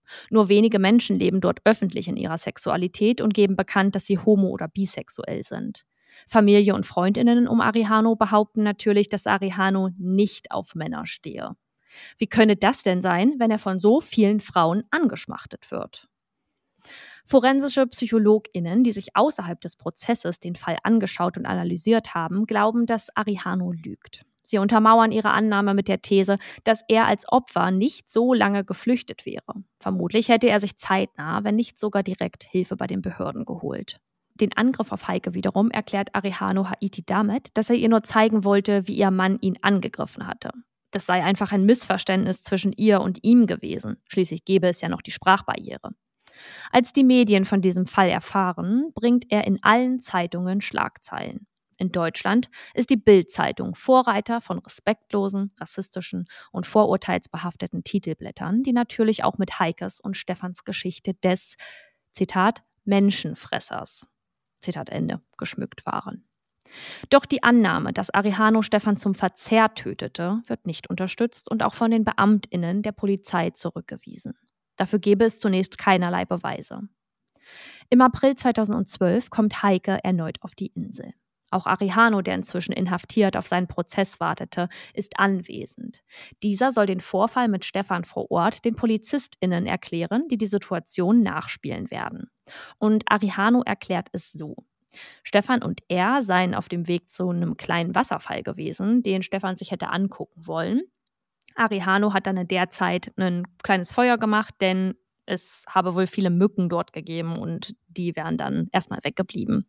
Nur wenige Menschen leben dort öffentlich in ihrer Sexualität und geben bekannt, dass sie homo- oder bisexuell sind. Familie und Freundinnen um Arellano behaupten natürlich, dass Arellano nicht auf Männer stehe. Wie könne das denn sein, wenn er von so vielen Frauen angeschmachtet wird? Forensische PsychologInnen, die sich außerhalb des Prozesses den Fall angeschaut und analysiert haben, glauben, dass Arellano lügt. Sie untermauern ihre Annahme mit der These, dass er als Opfer nicht so lange geflüchtet wäre. Vermutlich hätte er sich zeitnah, wenn nicht sogar direkt, Hilfe bei den Behörden geholt. Den Angriff auf Heike wiederum erklärt Arellano Haiti damit, dass er ihr nur zeigen wollte, wie ihr Mann ihn angegriffen hatte. Das sei einfach ein Missverständnis zwischen ihr und ihm gewesen. Schließlich gäbe es ja noch die Sprachbarriere. Als die Medien von diesem Fall erfahren, bringt er in allen Zeitungen Schlagzeilen. In Deutschland ist die Bild-Zeitung Vorreiter von respektlosen, rassistischen und vorurteilsbehafteten Titelblättern, die natürlich auch mit Heikes und Stefans Geschichte des, Zitat, Menschenfressers, Zitat Ende, geschmückt waren. Doch die Annahme, dass Arellano Stefan zum Verzehr tötete, wird nicht unterstützt und auch von den BeamtInnen der Polizei zurückgewiesen. Dafür gäbe es zunächst keinerlei Beweise. Im April 2012 kommt Heike erneut auf die Insel. Auch Arellano, der inzwischen inhaftiert auf seinen Prozess wartete, ist anwesend. Dieser soll den Vorfall mit Stefan vor Ort den PolizistInnen erklären, die die Situation nachspielen werden. Und Arellano erklärt es so: Stefan und er seien auf dem Weg zu einem kleinen Wasserfall gewesen, den Stefan sich hätte angucken wollen. Arellano hat dann in der Zeit ein kleines Feuer gemacht, denn es habe wohl viele Mücken dort gegeben und die wären dann erstmal weggeblieben.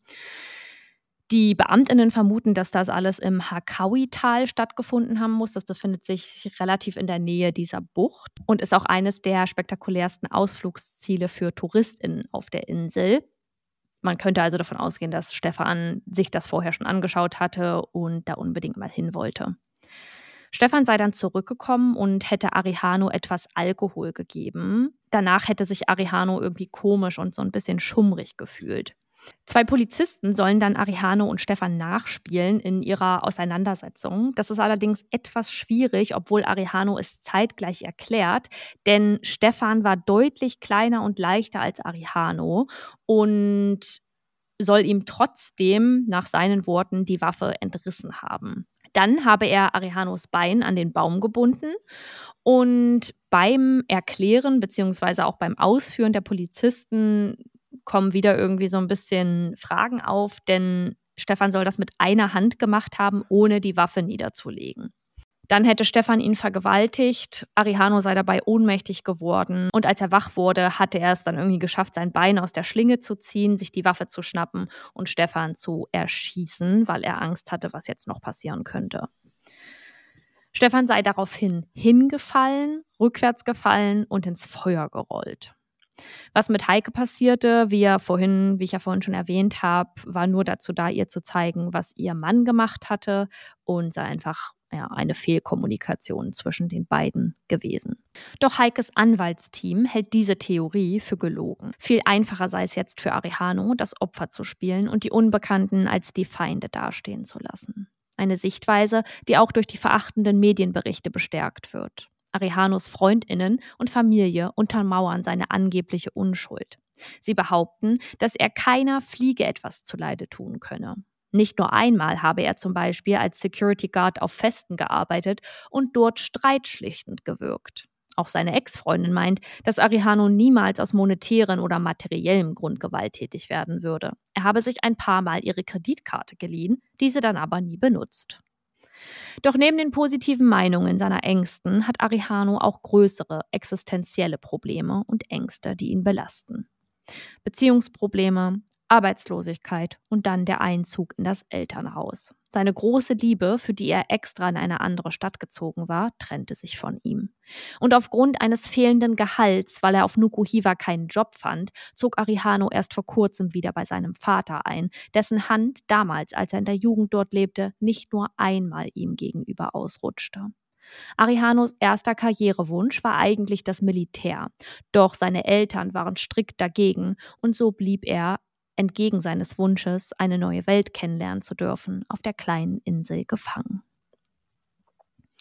Die BeamtInnen vermuten, dass das alles im Hakawi-Tal stattgefunden haben muss. Das befindet sich relativ in der Nähe dieser Bucht und ist auch eines der spektakulärsten Ausflugsziele für TouristInnen auf der Insel. Man könnte also davon ausgehen, dass Stefan sich das vorher schon angeschaut hatte und da unbedingt mal hin wollte. Stefan sei dann zurückgekommen und hätte Arellano etwas Alkohol gegeben. Danach hätte sich Arellano irgendwie komisch und so ein bisschen schummrig gefühlt. 2 Polizisten sollen dann Arellano und Stefan nachspielen in ihrer Auseinandersetzung. Das ist allerdings etwas schwierig, obwohl Arellano es zeitgleich erklärt, denn Stefan war deutlich kleiner und leichter als Arellano und soll ihm trotzdem, nach seinen Worten, die Waffe entrissen haben. Dann habe er Arellanos Bein an den Baum gebunden und beim Erklären bzw. auch beim Ausführen der Polizisten kommen wieder irgendwie so ein bisschen Fragen auf, denn Stefan soll das mit einer Hand gemacht haben, ohne die Waffe niederzulegen. Dann hätte Stefan ihn vergewaltigt, Arellano sei dabei ohnmächtig geworden und als er wach wurde, hatte er es dann irgendwie geschafft, sein Bein aus der Schlinge zu ziehen, sich die Waffe zu schnappen und Stefan zu erschießen, weil er Angst hatte, was jetzt noch passieren könnte. Stefan sei daraufhin hingefallen, rückwärts gefallen und ins Feuer gerollt. Was mit Heike passierte, wie ich ja vorhin schon erwähnt habe, war nur dazu da, ihr zu zeigen, was ihr Mann gemacht hatte und sei einfach eine Fehlkommunikation zwischen den beiden gewesen. Doch Heikes Anwaltsteam hält diese Theorie für gelogen. Viel einfacher sei es jetzt für Arellano, das Opfer zu spielen und die Unbekannten als die Feinde dastehen zu lassen. Eine Sichtweise, die auch durch die verachtenden Medienberichte bestärkt wird. Arellanos FreundInnen und Familie untermauern seine angebliche Unschuld. Sie behaupten, dass er keiner Fliege etwas zuleide tun könne. Nicht nur einmal habe er zum Beispiel als Security Guard auf Festen gearbeitet und dort streitschlichtend gewirkt. Auch seine Ex-Freundin meint, dass Arellano niemals aus monetären oder materiellem Grund gewalttätig werden würde. Er habe sich ein paar Mal ihre Kreditkarte geliehen, diese dann aber nie benutzt. Doch neben den positiven Meinungen seiner Ängsten hat Arellano auch größere existenzielle Probleme und Ängste, die ihn belasten. Beziehungsprobleme, Arbeitslosigkeit und dann der Einzug in das Elternhaus. Seine große Liebe, für die er extra in eine andere Stadt gezogen war, trennte sich von ihm. Und aufgrund eines fehlenden Gehalts, weil er auf Nukuhiva keinen Job fand, zog Arellano erst vor kurzem wieder bei seinem Vater ein, dessen Hand damals, als er in der Jugend dort lebte, nicht nur einmal ihm gegenüber ausrutschte. Arellanos erster Karrierewunsch war eigentlich das Militär, doch seine Eltern waren strikt dagegen und so blieb er, entgegen seines Wunsches, eine neue Welt kennenlernen zu dürfen, auf der kleinen Insel gefangen.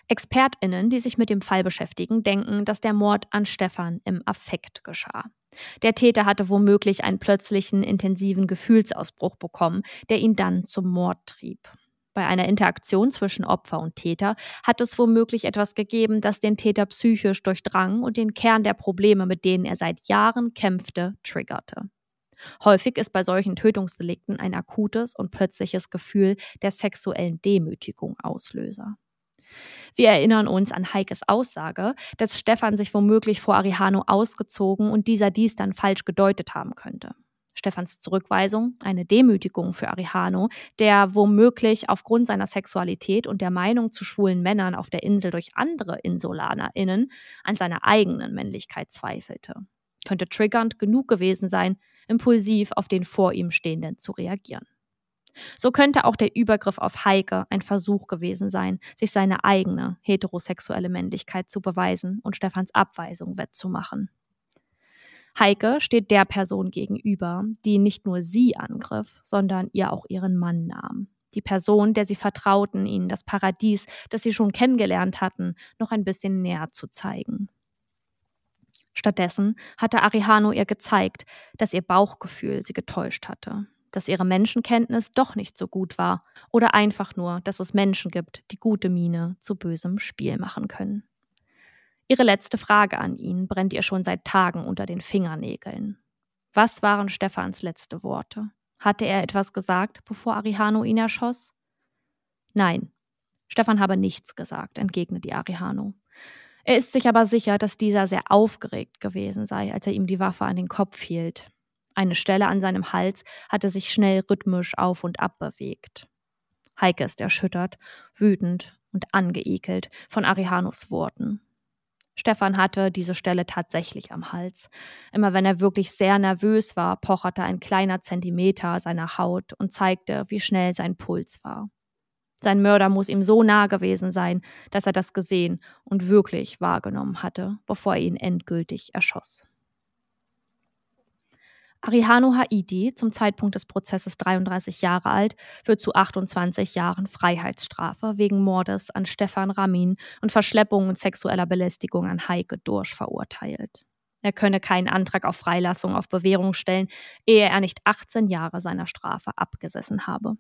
ExpertInnen, die sich mit dem Fall beschäftigen, denken, dass der Mord an Stefan im Affekt geschah. Der Täter hatte womöglich einen plötzlichen, intensiven Gefühlsausbruch bekommen, der ihn dann zum Mord trieb. Bei einer Interaktion zwischen Opfer und Täter hat es womöglich etwas gegeben, das den Täter psychisch durchdrang und den Kern der Probleme, mit denen er seit Jahren kämpfte, triggerte. Häufig ist bei solchen Tötungsdelikten ein akutes und plötzliches Gefühl der sexuellen Demütigung Auslöser. Wir erinnern uns an Heikes Aussage, dass Stefan sich womöglich vor Arellano ausgezogen und dieser dies dann falsch gedeutet haben könnte. Stefans Zurückweisung, eine Demütigung für Arellano, der womöglich aufgrund seiner Sexualität und der Meinung zu schwulen Männern auf der Insel durch andere InsulanerInnen an seiner eigenen Männlichkeit zweifelte. Könnte triggernd genug gewesen sein, impulsiv auf den vor ihm Stehenden zu reagieren. So könnte auch der Übergriff auf Heike ein Versuch gewesen sein, sich seine eigene heterosexuelle Männlichkeit zu beweisen und Stefans Abweisung wettzumachen. Heike steht der Person gegenüber, die nicht nur sie angriff, sondern ihr auch ihren Mann nahm. Die Person, der sie vertrauten, ihnen das Paradies, das sie schon kennengelernt hatten, noch ein bisschen näher zu zeigen. Stattdessen hatte Arellano ihr gezeigt, dass ihr Bauchgefühl sie getäuscht hatte, dass ihre Menschenkenntnis doch nicht so gut war oder einfach nur, dass es Menschen gibt, die gute Miene zu bösem Spiel machen können. Ihre letzte Frage an ihn brennt ihr schon seit Tagen unter den Fingernägeln. Was waren Stefans letzte Worte? Hatte er etwas gesagt, bevor Arellano ihn erschoss? Nein, Stefan habe nichts gesagt, entgegnete Arellano. Er ist sich aber sicher, dass dieser sehr aufgeregt gewesen sei, als er ihm die Waffe an den Kopf hielt. Eine Stelle an seinem Hals hatte sich schnell rhythmisch auf und ab bewegt. Heike ist erschüttert, wütend und angeekelt von Arellanos Worten. Stefan hatte diese Stelle tatsächlich am Hals. Immer wenn er wirklich sehr nervös war, pocherte ein kleiner Zentimeter seiner Haut und zeigte, wie schnell sein Puls war. Sein Mörder muss ihm so nah gewesen sein, dass er das gesehen und wirklich wahrgenommen hatte, bevor er ihn endgültig erschoss. Arellano Haiti, zum Zeitpunkt des Prozesses 33 Jahre alt, wird zu 28 Jahren Freiheitsstrafe wegen Mordes an Stefan Ramin und Verschleppung und sexueller Belästigung an Heike Dorsch verurteilt. Er könne keinen Antrag auf Freilassung auf Bewährung stellen, ehe er nicht 18 Jahre seiner Strafe abgesessen habe.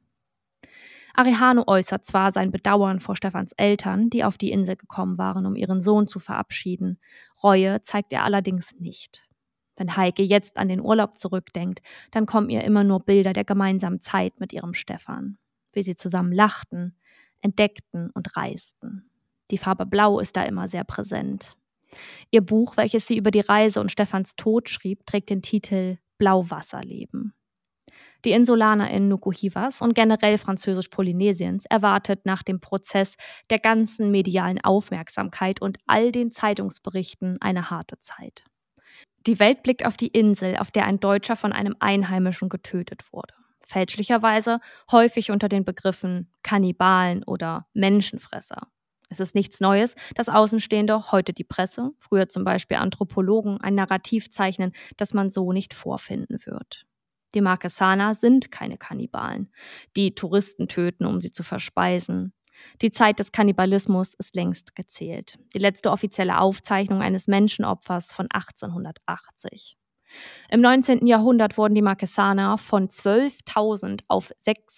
Arellano äußert zwar sein Bedauern vor Stefans Eltern, die auf die Insel gekommen waren, um ihren Sohn zu verabschieden. Reue zeigt er allerdings nicht. Wenn Heike jetzt an den Urlaub zurückdenkt, dann kommen ihr immer nur Bilder der gemeinsamen Zeit mit ihrem Stefan. Wie sie zusammen lachten, entdeckten und reisten. Die Farbe Blau ist da immer sehr präsent. Ihr Buch, welches sie über die Reise und Stefans Tod schrieb, trägt den Titel Blauwasserleben. Die Insulaner in Nukuhivas und generell Französisch-Polynesiens erwartet nach dem Prozess der ganzen medialen Aufmerksamkeit und all den Zeitungsberichten eine harte Zeit. Die Welt blickt auf die Insel, auf der ein Deutscher von einem Einheimischen getötet wurde. Fälschlicherweise häufig unter den Begriffen Kannibalen oder Menschenfresser. Es ist nichts Neues, dass Außenstehende, heute die Presse, früher zum Beispiel Anthropologen, ein Narrativ zeichnen, das man so nicht vorfinden wird. Die Marquesaner sind keine Kannibalen, die Touristen töten, um sie zu verspeisen. Die Zeit des Kannibalismus ist längst gezählt. Die letzte offizielle Aufzeichnung eines Menschenopfers von 1880. Im 19. Jahrhundert wurden die Marquesaner von 12.000 auf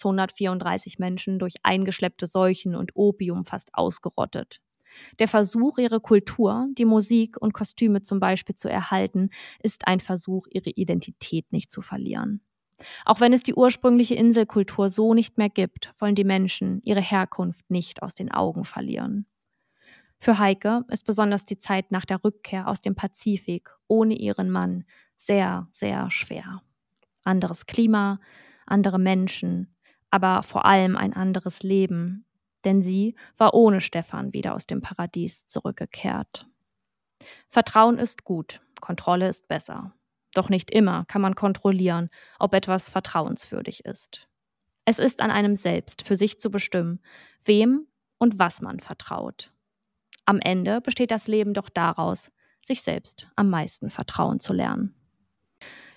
634 Menschen durch eingeschleppte Seuchen und Opium fast ausgerottet. Der Versuch, ihre Kultur, die Musik und Kostüme zum Beispiel zu erhalten, ist ein Versuch, ihre Identität nicht zu verlieren. Auch wenn es die ursprüngliche Inselkultur so nicht mehr gibt, wollen die Menschen ihre Herkunft nicht aus den Augen verlieren. Für Heike ist besonders die Zeit nach der Rückkehr aus dem Pazifik ohne ihren Mann sehr, sehr schwer. Anderes Klima, andere Menschen, aber vor allem ein anderes Leben, denn sie war ohne Stefan wieder aus dem Paradies zurückgekehrt. Vertrauen ist gut, Kontrolle ist besser. Doch nicht immer kann man kontrollieren, ob etwas vertrauenswürdig ist. Es ist an einem selbst, für sich zu bestimmen, wem und was man vertraut. Am Ende besteht das Leben doch daraus, sich selbst am meisten vertrauen zu lernen.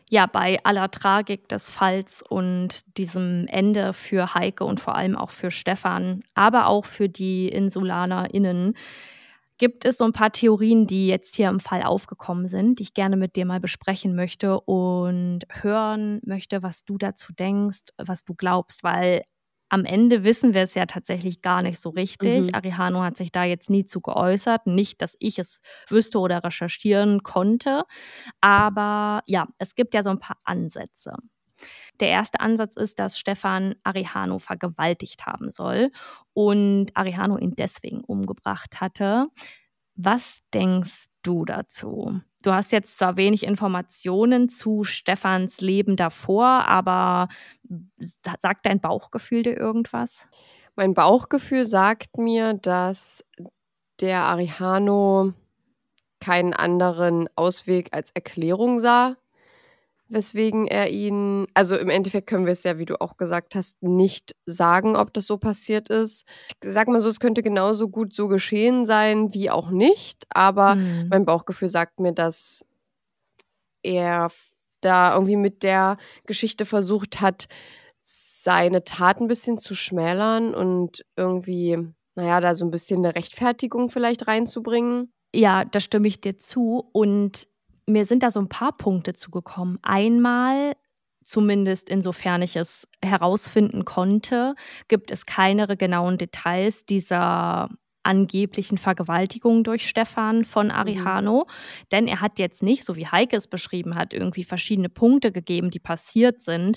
Ja, bei aller Tragik des Falls und diesem Ende für Heike und vor allem auch für Stefan, aber auch für die InsulanerInnen, gibt es so ein paar Theorien, die jetzt hier im Fall aufgekommen sind, die ich gerne mit dir mal besprechen möchte und hören möchte, was du dazu denkst, was du glaubst, weil am Ende wissen wir es ja tatsächlich gar nicht so richtig. Arihano hat sich da jetzt nie zu geäußert. Nicht, dass ich es wüsste oder recherchieren konnte. Aber ja, es gibt ja so ein paar Ansätze. Der erste Ansatz ist, dass Stefan Arihano vergewaltigt haben soll und Arihano ihn deswegen umgebracht hatte. Was denkst du dazu? Du hast jetzt zwar wenig Informationen zu Stefans Leben davor, aber sagt dein Bauchgefühl dir irgendwas? Mein Bauchgefühl sagt mir, dass der Arihano keinen anderen Ausweg als Erklärung sah, weswegen er ihn, also im Endeffekt können wir es ja, wie du auch gesagt hast, nicht sagen, ob das so passiert ist. Ich sag mal so, es könnte genauso gut so geschehen sein, wie auch nicht, aber mein Bauchgefühl sagt mir, dass er da irgendwie mit der Geschichte versucht hat, seine Tat ein bisschen zu schmälern und irgendwie, naja, da so ein bisschen eine Rechtfertigung vielleicht reinzubringen. Ja, da stimme ich dir zu und mir sind da so ein paar Punkte zugekommen. Einmal, zumindest insofern ich es herausfinden konnte, gibt es keine genauen Details dieser angeblichen Vergewaltigung durch Stefan von Arihano. Denn er hat jetzt nicht, so wie Heike es beschrieben hat, irgendwie verschiedene Punkte gegeben, die passiert sind.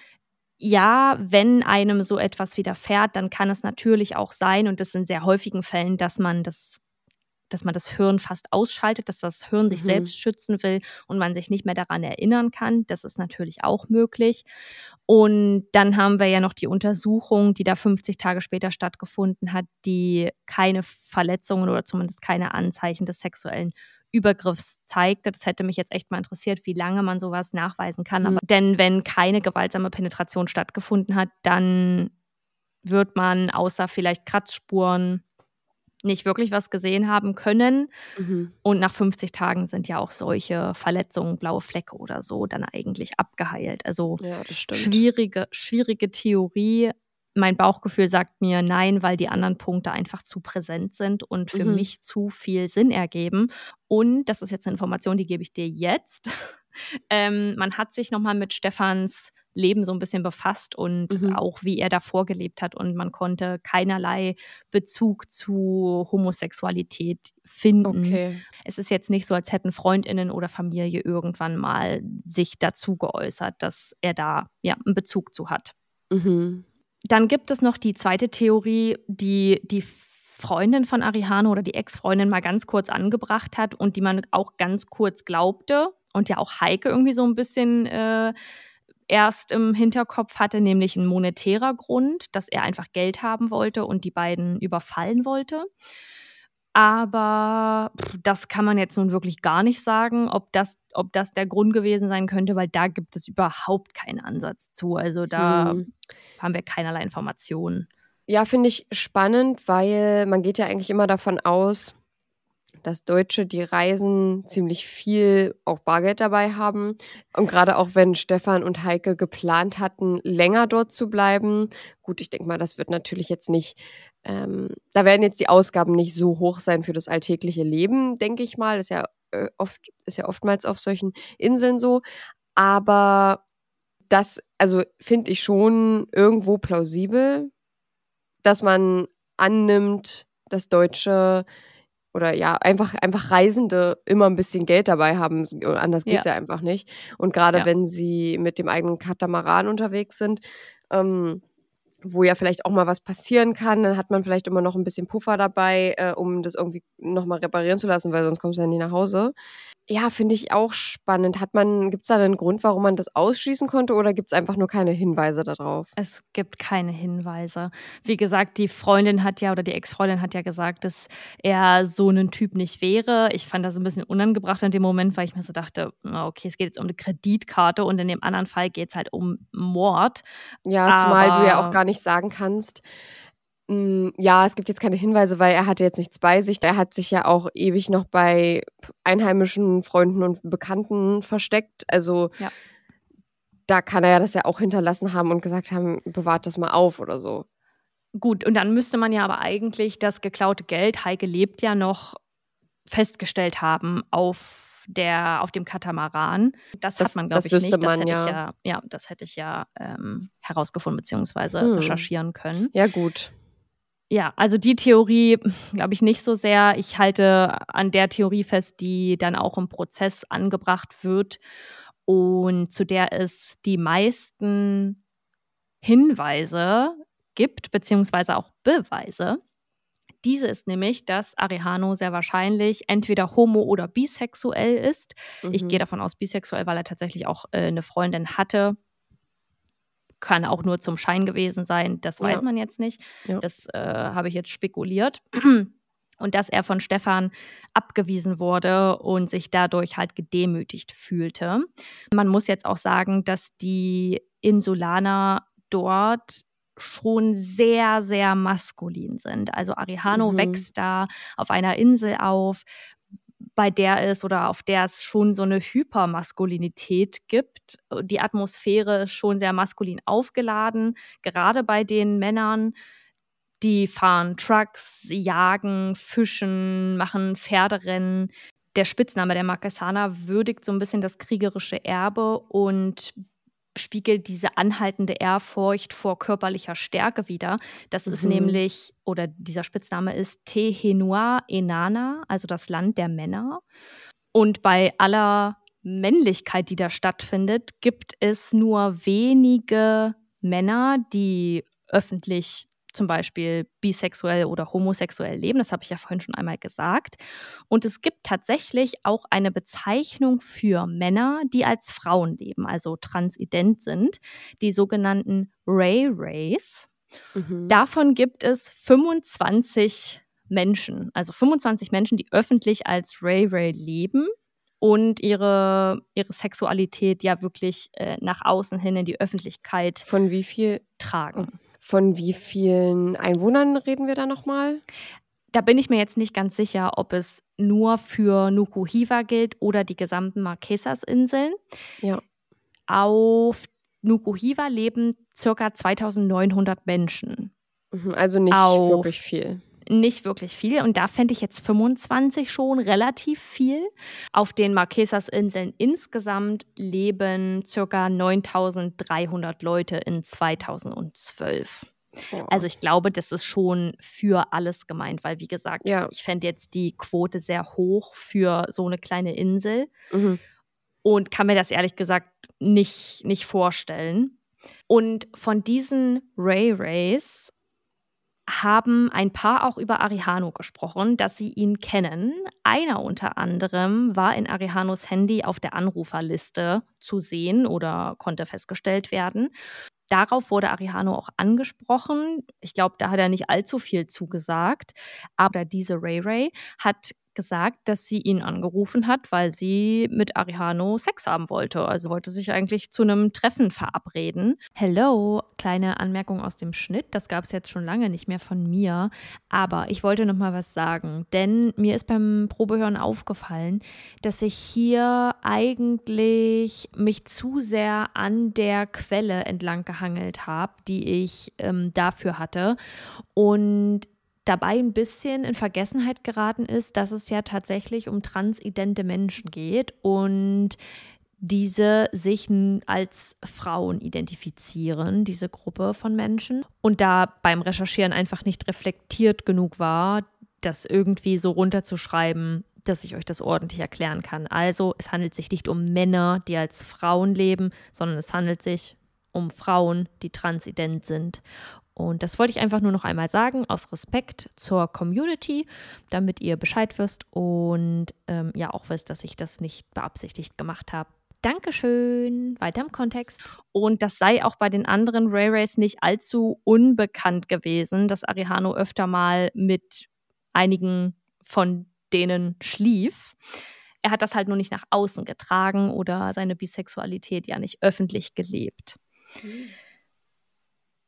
Ja, wenn einem so etwas widerfährt, dann kann es natürlich auch sein, und das in sehr häufigen Fällen, dass man das Hirn fast ausschaltet, dass das Hirn sich selbst schützen will und man sich nicht mehr daran erinnern kann. Das ist natürlich auch möglich. Und dann haben wir ja noch die Untersuchung, die da 50 Tage später stattgefunden hat, die keine Verletzungen oder zumindest keine Anzeichen des sexuellen Übergriffs zeigte. Das hätte mich jetzt echt mal interessiert, wie lange man sowas nachweisen kann. Aber denn wenn keine gewaltsame Penetration stattgefunden hat, dann wird man außer vielleicht Kratzspuren nicht wirklich was gesehen haben können. Und nach 50 Tagen sind ja auch solche Verletzungen, blaue Flecke oder so, dann eigentlich abgeheilt. Also Ja, das stimmt. schwierige Theorie. Mein Bauchgefühl sagt mir nein, weil die anderen Punkte einfach zu präsent sind und für mich zu viel Sinn ergeben. Und das ist jetzt eine Information, die gebe ich dir jetzt. Man hat sich nochmal mit Stefans Leben so ein bisschen befasst und auch wie er davor gelebt hat und man konnte keinerlei Bezug zu Homosexualität finden. Okay. Es ist jetzt nicht so, als hätten FreundInnen oder Familie irgendwann mal sich dazu geäußert, dass er da ja einen Bezug zu hat. Dann gibt es noch die zweite Theorie, die Freundin von Arihano oder die Ex-Freundin mal ganz kurz angebracht hat und die man auch ganz kurz glaubte und ja auch Heike irgendwie so ein bisschen erst im Hinterkopf hatte, nämlich ein monetärer Grund, dass er einfach Geld haben wollte und die beiden überfallen wollte. Aber das kann man jetzt nun wirklich gar nicht sagen, ob das der Grund gewesen sein könnte, weil da gibt es überhaupt keinen Ansatz zu. Also da haben wir keinerlei Informationen. Ja, finde ich spannend, weil man geht ja eigentlich immer davon aus, dass Deutsche, die reisen, ziemlich viel auch Bargeld dabei haben. Und gerade auch wenn Stefan und Heike geplant hatten, länger dort zu bleiben. Gut, ich denke mal, das wird natürlich jetzt nicht, da werden jetzt die Ausgaben nicht so hoch sein für das alltägliche Leben, denke ich mal. Ist ja oftmals auf solchen Inseln so. Aber das, also finde ich schon irgendwo plausibel, dass man annimmt, dass Deutsche oder ja, einfach Reisende immer ein bisschen Geld dabei haben. Anders geht's ja einfach nicht. Und gerade wenn sie mit dem eigenen Katamaran unterwegs sind, wo ja vielleicht auch mal was passieren kann, dann hat man vielleicht immer noch ein bisschen Puffer dabei, um das irgendwie nochmal reparieren zu lassen, weil sonst kommst du ja nie nach Hause. Ja, finde ich auch spannend. Gibt es da einen Grund, warum man das ausschließen konnte oder gibt es einfach nur keine Hinweise darauf? Es gibt keine Hinweise. Wie gesagt, die Freundin hat ja oder die Ex-Freundin hat ja gesagt, dass er so ein Typ nicht wäre. Ich fand das ein bisschen unangebracht in dem Moment, weil ich mir so dachte, okay, es geht jetzt um eine Kreditkarte und in dem anderen Fall geht es halt um Mord. Ja, zumal du ja auch gar nicht sagen kannst, Ja, es gibt jetzt keine Hinweise, weil er hatte jetzt nichts bei sich. Er hat sich ja auch ewig noch bei einheimischen Freunden und Bekannten versteckt. Also da kann er ja das ja auch hinterlassen haben und gesagt haben, bewahrt das mal auf oder so. Gut, und dann müsste man ja aber eigentlich das geklaute Geld, Heike lebt ja noch, festgestellt haben auf dem Katamaran. Das hat man, glaube ich, nicht. Das hätte ich ja herausgefunden bzw. recherchieren können. Ja, gut. Ja, also die Theorie glaube ich nicht so sehr. Ich halte an der Theorie fest, die dann auch im Prozess angebracht wird und zu der es die meisten Hinweise gibt, beziehungsweise auch Beweise. Diese ist nämlich, dass Arellano sehr wahrscheinlich entweder homo- oder bisexuell ist. Ich gehe davon aus, bisexuell, weil er tatsächlich auch eine Freundin hatte. Kann auch nur zum Schein gewesen sein, das weiß man jetzt nicht. Ja. Das habe ich jetzt spekuliert. Und dass er von Stefan abgewiesen wurde und sich dadurch halt gedemütigt fühlte. Man muss jetzt auch sagen, dass die Insulaner dort schon sehr, sehr maskulin sind. Also Arellano wächst da auf einer Insel auf, auf der es schon so eine Hypermaskulinität gibt. Die Atmosphäre ist schon sehr maskulin aufgeladen, gerade bei den Männern. Die fahren Trucks, jagen, fischen, machen Pferderennen. Der Spitzname der Marquesaner würdigt so ein bisschen das kriegerische Erbe und spiegelt diese anhaltende Ehrfurcht vor körperlicher Stärke wider. Das ist nämlich, oder dieser Spitzname ist Tehenua Enana, also das Land der Männer. Und bei aller Männlichkeit, die da stattfindet, gibt es nur wenige Männer, die öffentlich zum Beispiel bisexuell oder homosexuell leben. Das habe ich ja vorhin schon einmal gesagt. Und es gibt tatsächlich auch eine Bezeichnung für Männer, die als Frauen leben, also transident sind, die sogenannten Ray-Rays. Davon gibt es 25 Menschen, also 25 Menschen, die öffentlich als Ray-Ray leben und ihre Sexualität ja wirklich nach außen hin in die Öffentlichkeit Von wie viel tragen. Von wie vielen Einwohnern reden wir da nochmal? Da bin ich mir jetzt nicht ganz sicher, ob es nur für Nuku Hiva gilt oder die gesamten Marquesas-Inseln. Ja. Auf Nuku Hiva leben ca. 2900 Menschen. Also nicht wirklich viel. Nicht wirklich viel. Und da fände ich jetzt 25 schon relativ viel. Auf den Marquesas-Inseln insgesamt leben ca. 9300 Leute in 2012. Also ich glaube, das ist schon für alles gemeint, weil wie gesagt, ich fände jetzt die Quote sehr hoch für so eine kleine Insel und kann mir das ehrlich gesagt nicht vorstellen. Und von diesen Ray-Rays haben ein paar auch über Arellano gesprochen, dass sie ihn kennen. Einer unter anderem war in Arellanos Handy auf der Anruferliste zu sehen oder konnte festgestellt werden. Darauf wurde Arellano auch angesprochen. Ich glaube, da hat er nicht allzu viel zugesagt. Aber diese Ray hat gesagt, dass sie ihn angerufen hat, weil sie mit Arellano Sex haben wollte. Also wollte sich eigentlich zu einem Treffen verabreden. Hello, kleine Anmerkung aus dem Schnitt. Das gab es jetzt schon lange nicht mehr von mir. Aber ich wollte noch mal was sagen. Denn mir ist beim Probehören aufgefallen, dass ich hier eigentlich mich zu sehr an der Quelle entlang gehangelt habe, die ich dafür hatte. Und dabei ein bisschen in Vergessenheit geraten ist, dass es ja tatsächlich um transidente Menschen geht und diese sich als Frauen identifizieren, diese Gruppe von Menschen. Und da beim Recherchieren einfach nicht reflektiert genug war, das irgendwie so runterzuschreiben, dass ich euch das ordentlich erklären kann. Also es handelt sich nicht um Männer, die als Frauen leben, sondern es handelt sich um Frauen, die transident sind. Und das wollte ich einfach nur noch einmal sagen, aus Respekt zur Community, damit ihr Bescheid wisst und auch wisst, dass ich das nicht beabsichtigt gemacht habe. Dankeschön. Weiter im Kontext. Und das sei auch bei den anderen Ray-Rays nicht allzu unbekannt gewesen, dass Arellano öfter mal mit einigen von denen schlief. Er hat das halt nur nicht nach außen getragen oder seine Bisexualität ja nicht öffentlich gelebt.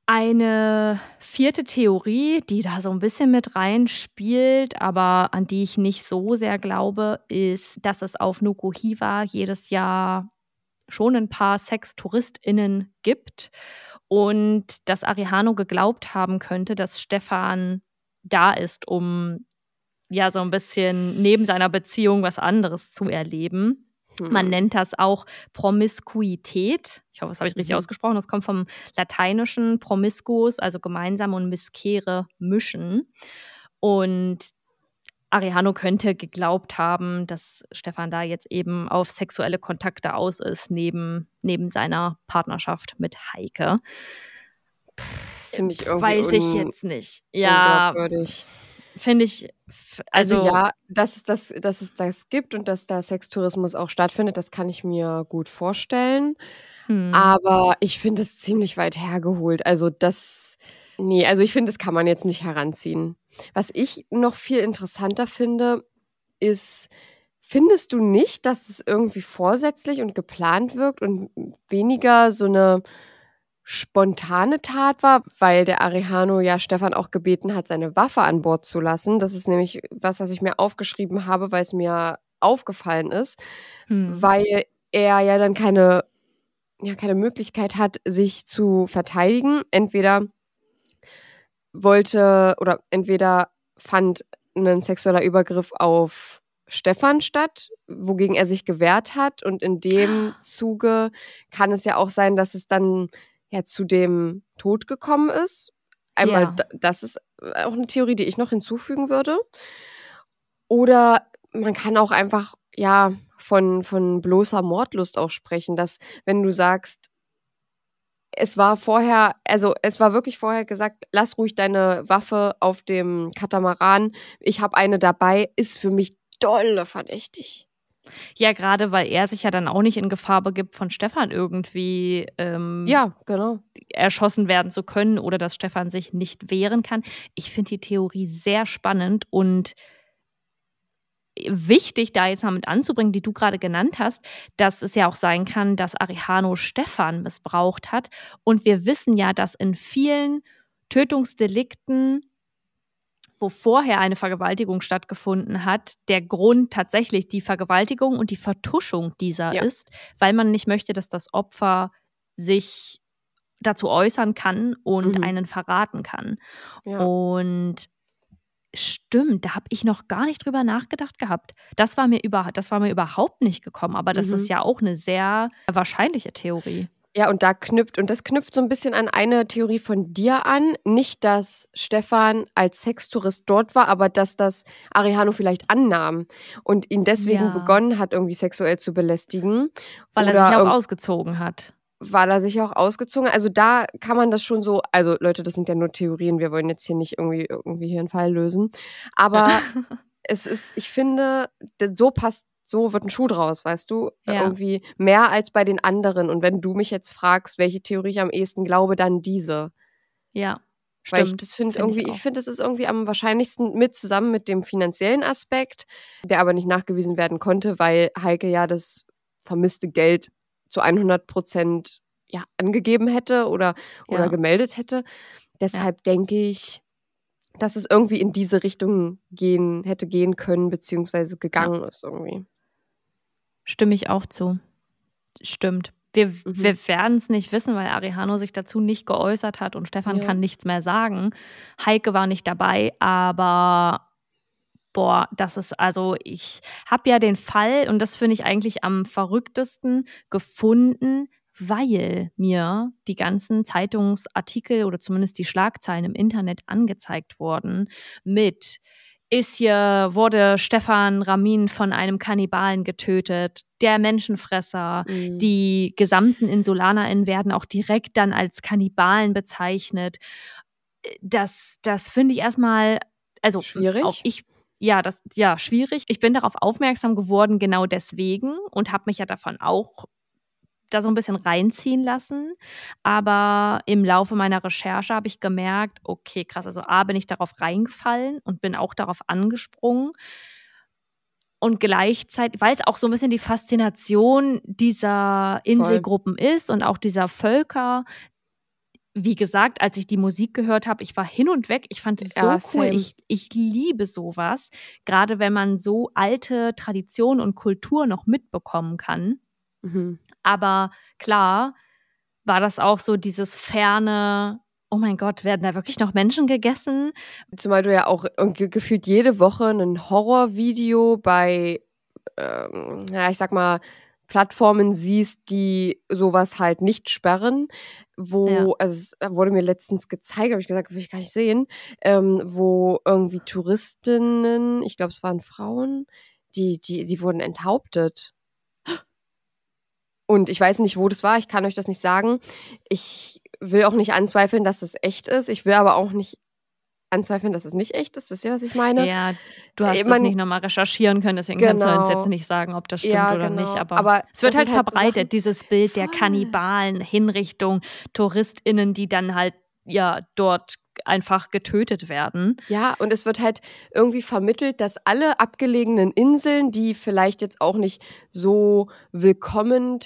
Eine vierte Theorie, die da so ein bisschen mit reinspielt, aber an die ich nicht so sehr glaube, ist, dass es auf Nukuhiva jedes Jahr schon ein paar SextouristInnen gibt und dass Arihano geglaubt haben könnte, dass Stefan da ist, um ja so ein bisschen neben seiner Beziehung was anderes zu erleben. Man nennt das auch Promiskuität. Ich hoffe, das habe ich richtig ausgesprochen. Das kommt vom Lateinischen promiscuus, also gemeinsam, und miscere, mischen. Und Arihano könnte geglaubt haben, dass Stefan da jetzt eben auf sexuelle Kontakte aus ist, neben seiner Partnerschaft mit Heike. Finde ich irgendwie weiß ich jetzt nicht. Ja, unglaubwürdig. finde ich. Also ja, dass es das gibt und dass da Sextourismus auch stattfindet, das kann ich mir gut vorstellen. Aber ich finde es ziemlich weit hergeholt. Also ich finde, das kann man jetzt nicht heranziehen. Was ich noch viel interessanter finde, ist, findest du nicht, dass es irgendwie vorsätzlich und geplant wirkt und weniger so eine spontane Tat war, weil der Arihano ja Stefan auch gebeten hat, seine Waffe an Bord zu lassen. Das ist nämlich was ich mir aufgeschrieben habe, weil es mir aufgefallen ist, weil er ja dann keine Möglichkeit hat, sich zu verteidigen. Entweder fand ein sexueller Übergriff auf Stefan statt, wogegen er sich gewehrt hat, und in dem Zuge kann es ja auch sein, dass es dann ja zu dem Tod gekommen ist. Einmal, das ist auch eine Theorie, die ich noch hinzufügen würde. Oder man kann auch einfach, von bloßer Mordlust auch sprechen, dass, wenn du sagst, es war wirklich vorher gesagt, lass ruhig deine Waffe auf dem Katamaran, ich habe eine dabei, ist für mich dolle verdächtig. Ja, gerade weil er sich ja dann auch nicht in Gefahr begibt, von Stefan irgendwie erschossen werden zu können oder dass Stefan sich nicht wehren kann. Ich finde die Theorie sehr spannend und wichtig, da jetzt mal mit anzubringen, die du gerade genannt hast, dass es ja auch sein kann, dass Arihano Stefan missbraucht hat. Und wir wissen ja, dass in vielen Tötungsdelikten, wo vorher eine Vergewaltigung stattgefunden hat, der Grund tatsächlich die Vergewaltigung und die Vertuschung dieser ist, weil man nicht möchte, dass das Opfer sich dazu äußern kann und einen verraten kann. Ja. Und stimmt, da habe ich noch gar nicht drüber nachgedacht gehabt. Das war mir überhaupt nicht gekommen, aber das ist ja auch eine sehr wahrscheinliche Theorie. Ja, und das knüpft so ein bisschen an eine Theorie von dir an. Nicht, dass Stefan als Sextourist dort war, aber dass das Arihano vielleicht annahm und ihn deswegen begonnen hat, irgendwie sexuell zu belästigen. Weil er sich auch ausgezogen hat. Also da kann man das schon so, also Leute, das sind ja nur Theorien, wir wollen jetzt hier nicht irgendwie hier einen Fall lösen. Aber ich finde, so wird ein Schuh draus, weißt du? Ja. Irgendwie mehr als bei den anderen. Und wenn du mich jetzt fragst, welche Theorie ich am ehesten glaube, dann diese. Ja, weil stimmt. Ich finde, es ist irgendwie am wahrscheinlichsten zusammen mit dem finanziellen Aspekt, der aber nicht nachgewiesen werden konnte, weil Heike ja das vermisste Geld zu 100% angegeben hätte oder gemeldet hätte. Deshalb denke ich, dass es irgendwie in diese Richtung hätte gehen können, beziehungsweise gegangen ist irgendwie. Stimme ich auch zu. Stimmt. Wir werden es nicht wissen, weil Arihano sich dazu nicht geäußert hat und Stefan kann nichts mehr sagen. Heike war nicht dabei, aber ich habe ja den Fall, und das finde ich eigentlich am verrücktesten, gefunden, weil mir die ganzen Zeitungsartikel oder zumindest die Schlagzeilen im Internet angezeigt wurden mit wurde Stefan Ramin von einem Kannibalen getötet, der Menschenfresser, die gesamten InsulanerInnen werden auch direkt dann als Kannibalen bezeichnet. Das finde ich erstmal, also schwierig. Auch schwierig. Ich bin darauf aufmerksam geworden, genau deswegen, und habe mich ja davon auch da so ein bisschen reinziehen lassen. Aber im Laufe meiner Recherche habe ich gemerkt, okay, krass, also bin ich darauf reingefallen und bin auch darauf angesprungen. Und gleichzeitig, weil es auch so ein bisschen die Faszination dieser Inselgruppen ist und auch dieser Völker, wie gesagt, als ich die Musik gehört habe, ich war hin und weg. Ich fand es so Ja, cool. same. Ich liebe sowas. Gerade wenn man so alte Tradition und Kultur noch mitbekommen kann. Mhm. Aber klar war das auch so dieses ferne, oh mein Gott, werden da wirklich noch Menschen gegessen? Zumal du ja auch gefühlt jede Woche ein Horrorvideo bei, ich sag mal, Plattformen siehst, die sowas halt nicht sperren, wo, also es wurde mir letztens gezeigt, habe ich gesagt, will ich gar nicht sehen, wo irgendwie Touristinnen, ich glaube, es waren Frauen, sie wurden enthauptet. Und ich weiß nicht, wo das war, ich kann euch das nicht sagen. Ich will auch nicht anzweifeln, dass das echt ist. Ich will aber auch nicht anzweifeln, dass es nicht echt ist. Wisst ihr, was ich meine? Ja, du hast das nicht nochmal recherchieren können, deswegen kannst du uns jetzt nicht sagen, ob das stimmt oder nicht. Aber es wird halt verbreitet, so dieses Bild der Kannibalen, Hinrichtung, TouristInnen, die dann halt dort einfach getötet werden. Ja, und es wird halt irgendwie vermittelt, dass alle abgelegenen Inseln, die vielleicht jetzt auch nicht so willkommen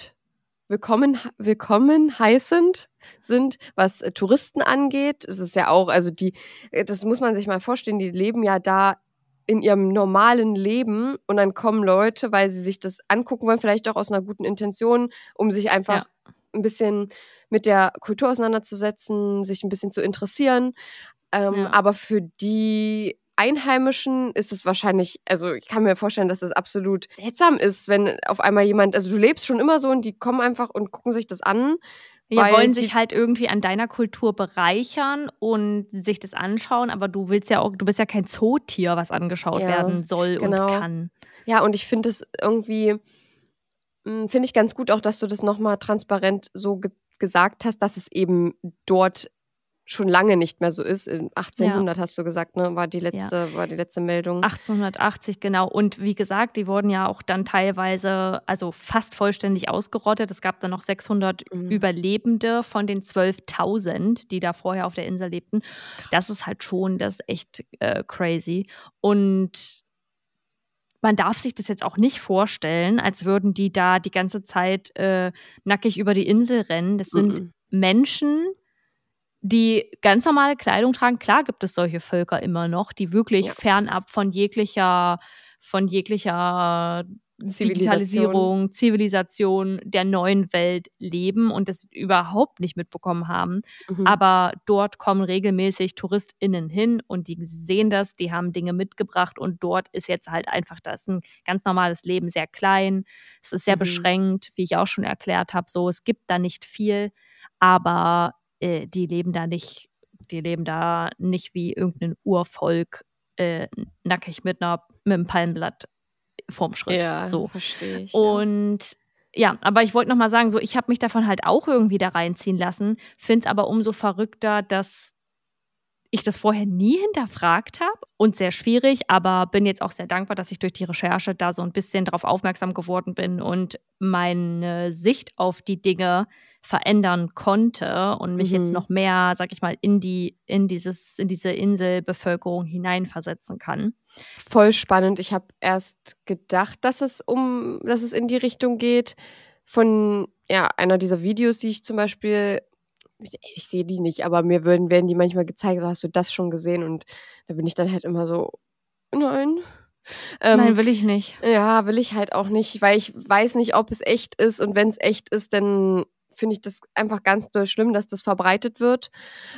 heißend sind, was Touristen angeht. Es ist ja auch, also das muss man sich mal vorstellen, die leben ja da in ihrem normalen Leben und dann kommen Leute, weil sie sich das angucken wollen, vielleicht auch aus einer guten Intention, um sich einfach ein bisschen mit der Kultur auseinanderzusetzen, sich ein bisschen zu interessieren. Aber für die Einheimischen ist es wahrscheinlich, also ich kann mir vorstellen, dass es absolut seltsam ist, wenn auf einmal jemand, also du lebst schon immer so und die kommen einfach und gucken sich das an. Ja, wollen sich halt irgendwie an deiner Kultur bereichern und sich das anschauen, aber du bist ja kein Zootier, was angeschaut werden soll und kann. Ja, und ich finde es irgendwie, finde ich ganz gut auch, dass du das nochmal transparent so gesagt hast, dass es eben dort schon lange nicht mehr so ist. In 1800 hast du gesagt, ne, war die letzte Meldung. 1880, genau. Und wie gesagt, die wurden ja auch dann teilweise, also fast vollständig ausgerottet. Es gab dann noch 600 Überlebende von den 12.000, die da vorher auf der Insel lebten. Das ist halt schon, das ist echt crazy. Und man darf sich das jetzt auch nicht vorstellen, als würden die da die ganze Zeit nackig über die Insel rennen. Das sind Menschen, die ganz normale Kleidung tragen. Klar gibt es solche Völker immer noch, die wirklich fernab von jeglicher Digitalisierung, Zivilisation der neuen Welt leben und das überhaupt nicht mitbekommen haben. Aber dort kommen regelmäßig TouristInnen hin und die sehen das, die haben Dinge mitgebracht und dort ist jetzt halt einfach das ein ganz normales Leben, sehr klein. Es ist sehr beschränkt, wie ich auch schon erklärt habe. So, es gibt da nicht viel, aber die leben da nicht wie irgendein Urvolk nackig mit einem Palmblatt vorm Schritt. Ja, so. Verstehe ich. Und aber ich wollte noch mal sagen, so, ich habe mich davon halt auch irgendwie da reinziehen lassen, finde es aber umso verrückter, dass ich das vorher nie hinterfragt habe und sehr schwierig, aber bin jetzt auch sehr dankbar, dass ich durch die Recherche da so ein bisschen drauf aufmerksam geworden bin und meine Sicht auf die Dinge verändern konnte und mich jetzt noch mehr, sag ich mal, in diese Inselbevölkerung hineinversetzen kann. Voll spannend. Ich habe erst gedacht, dass es in die Richtung geht von einer dieser Videos, die ich zum Beispiel, ich sehe die nicht, aber mir werden die manchmal gezeigt, so hast du das schon gesehen und da bin ich dann halt immer so, nein. Nein, will ich nicht. Ja, will ich halt auch nicht, weil ich weiß nicht, ob es echt ist und wenn es echt ist, dann finde ich das einfach ganz doll schlimm, dass das verbreitet wird.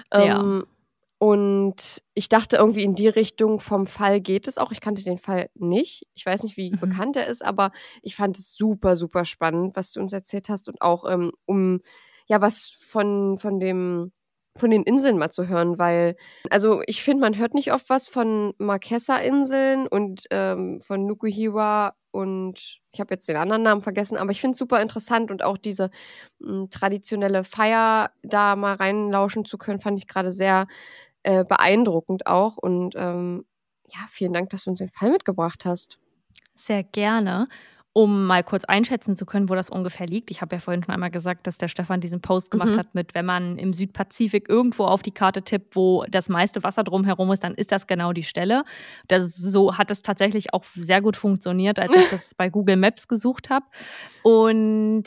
Und ich dachte irgendwie in die Richtung vom Fall geht es auch. Ich kannte den Fall nicht. Ich weiß nicht, wie bekannt er ist, aber ich fand es super, super spannend, was du uns erzählt hast und auch was von den Inseln mal zu hören, weil, also ich finde, man hört nicht oft was von Marquesa-Inseln und von Nukuhiva und ich habe jetzt den anderen Namen vergessen, aber ich finde es super interessant und auch diese traditionelle Feier da mal reinlauschen zu können, fand ich gerade sehr beeindruckend auch und vielen Dank, dass du uns den Fall mitgebracht hast. Sehr gerne. Um mal kurz einschätzen zu können, wo das ungefähr liegt. Ich habe ja vorhin schon einmal gesagt, dass der Stefan diesen Post gemacht hat mit, wenn man im Südpazifik irgendwo auf die Karte tippt, wo das meiste Wasser drumherum ist, dann ist das genau die Stelle. So hat es tatsächlich auch sehr gut funktioniert, als ich das bei Google Maps gesucht habe. Und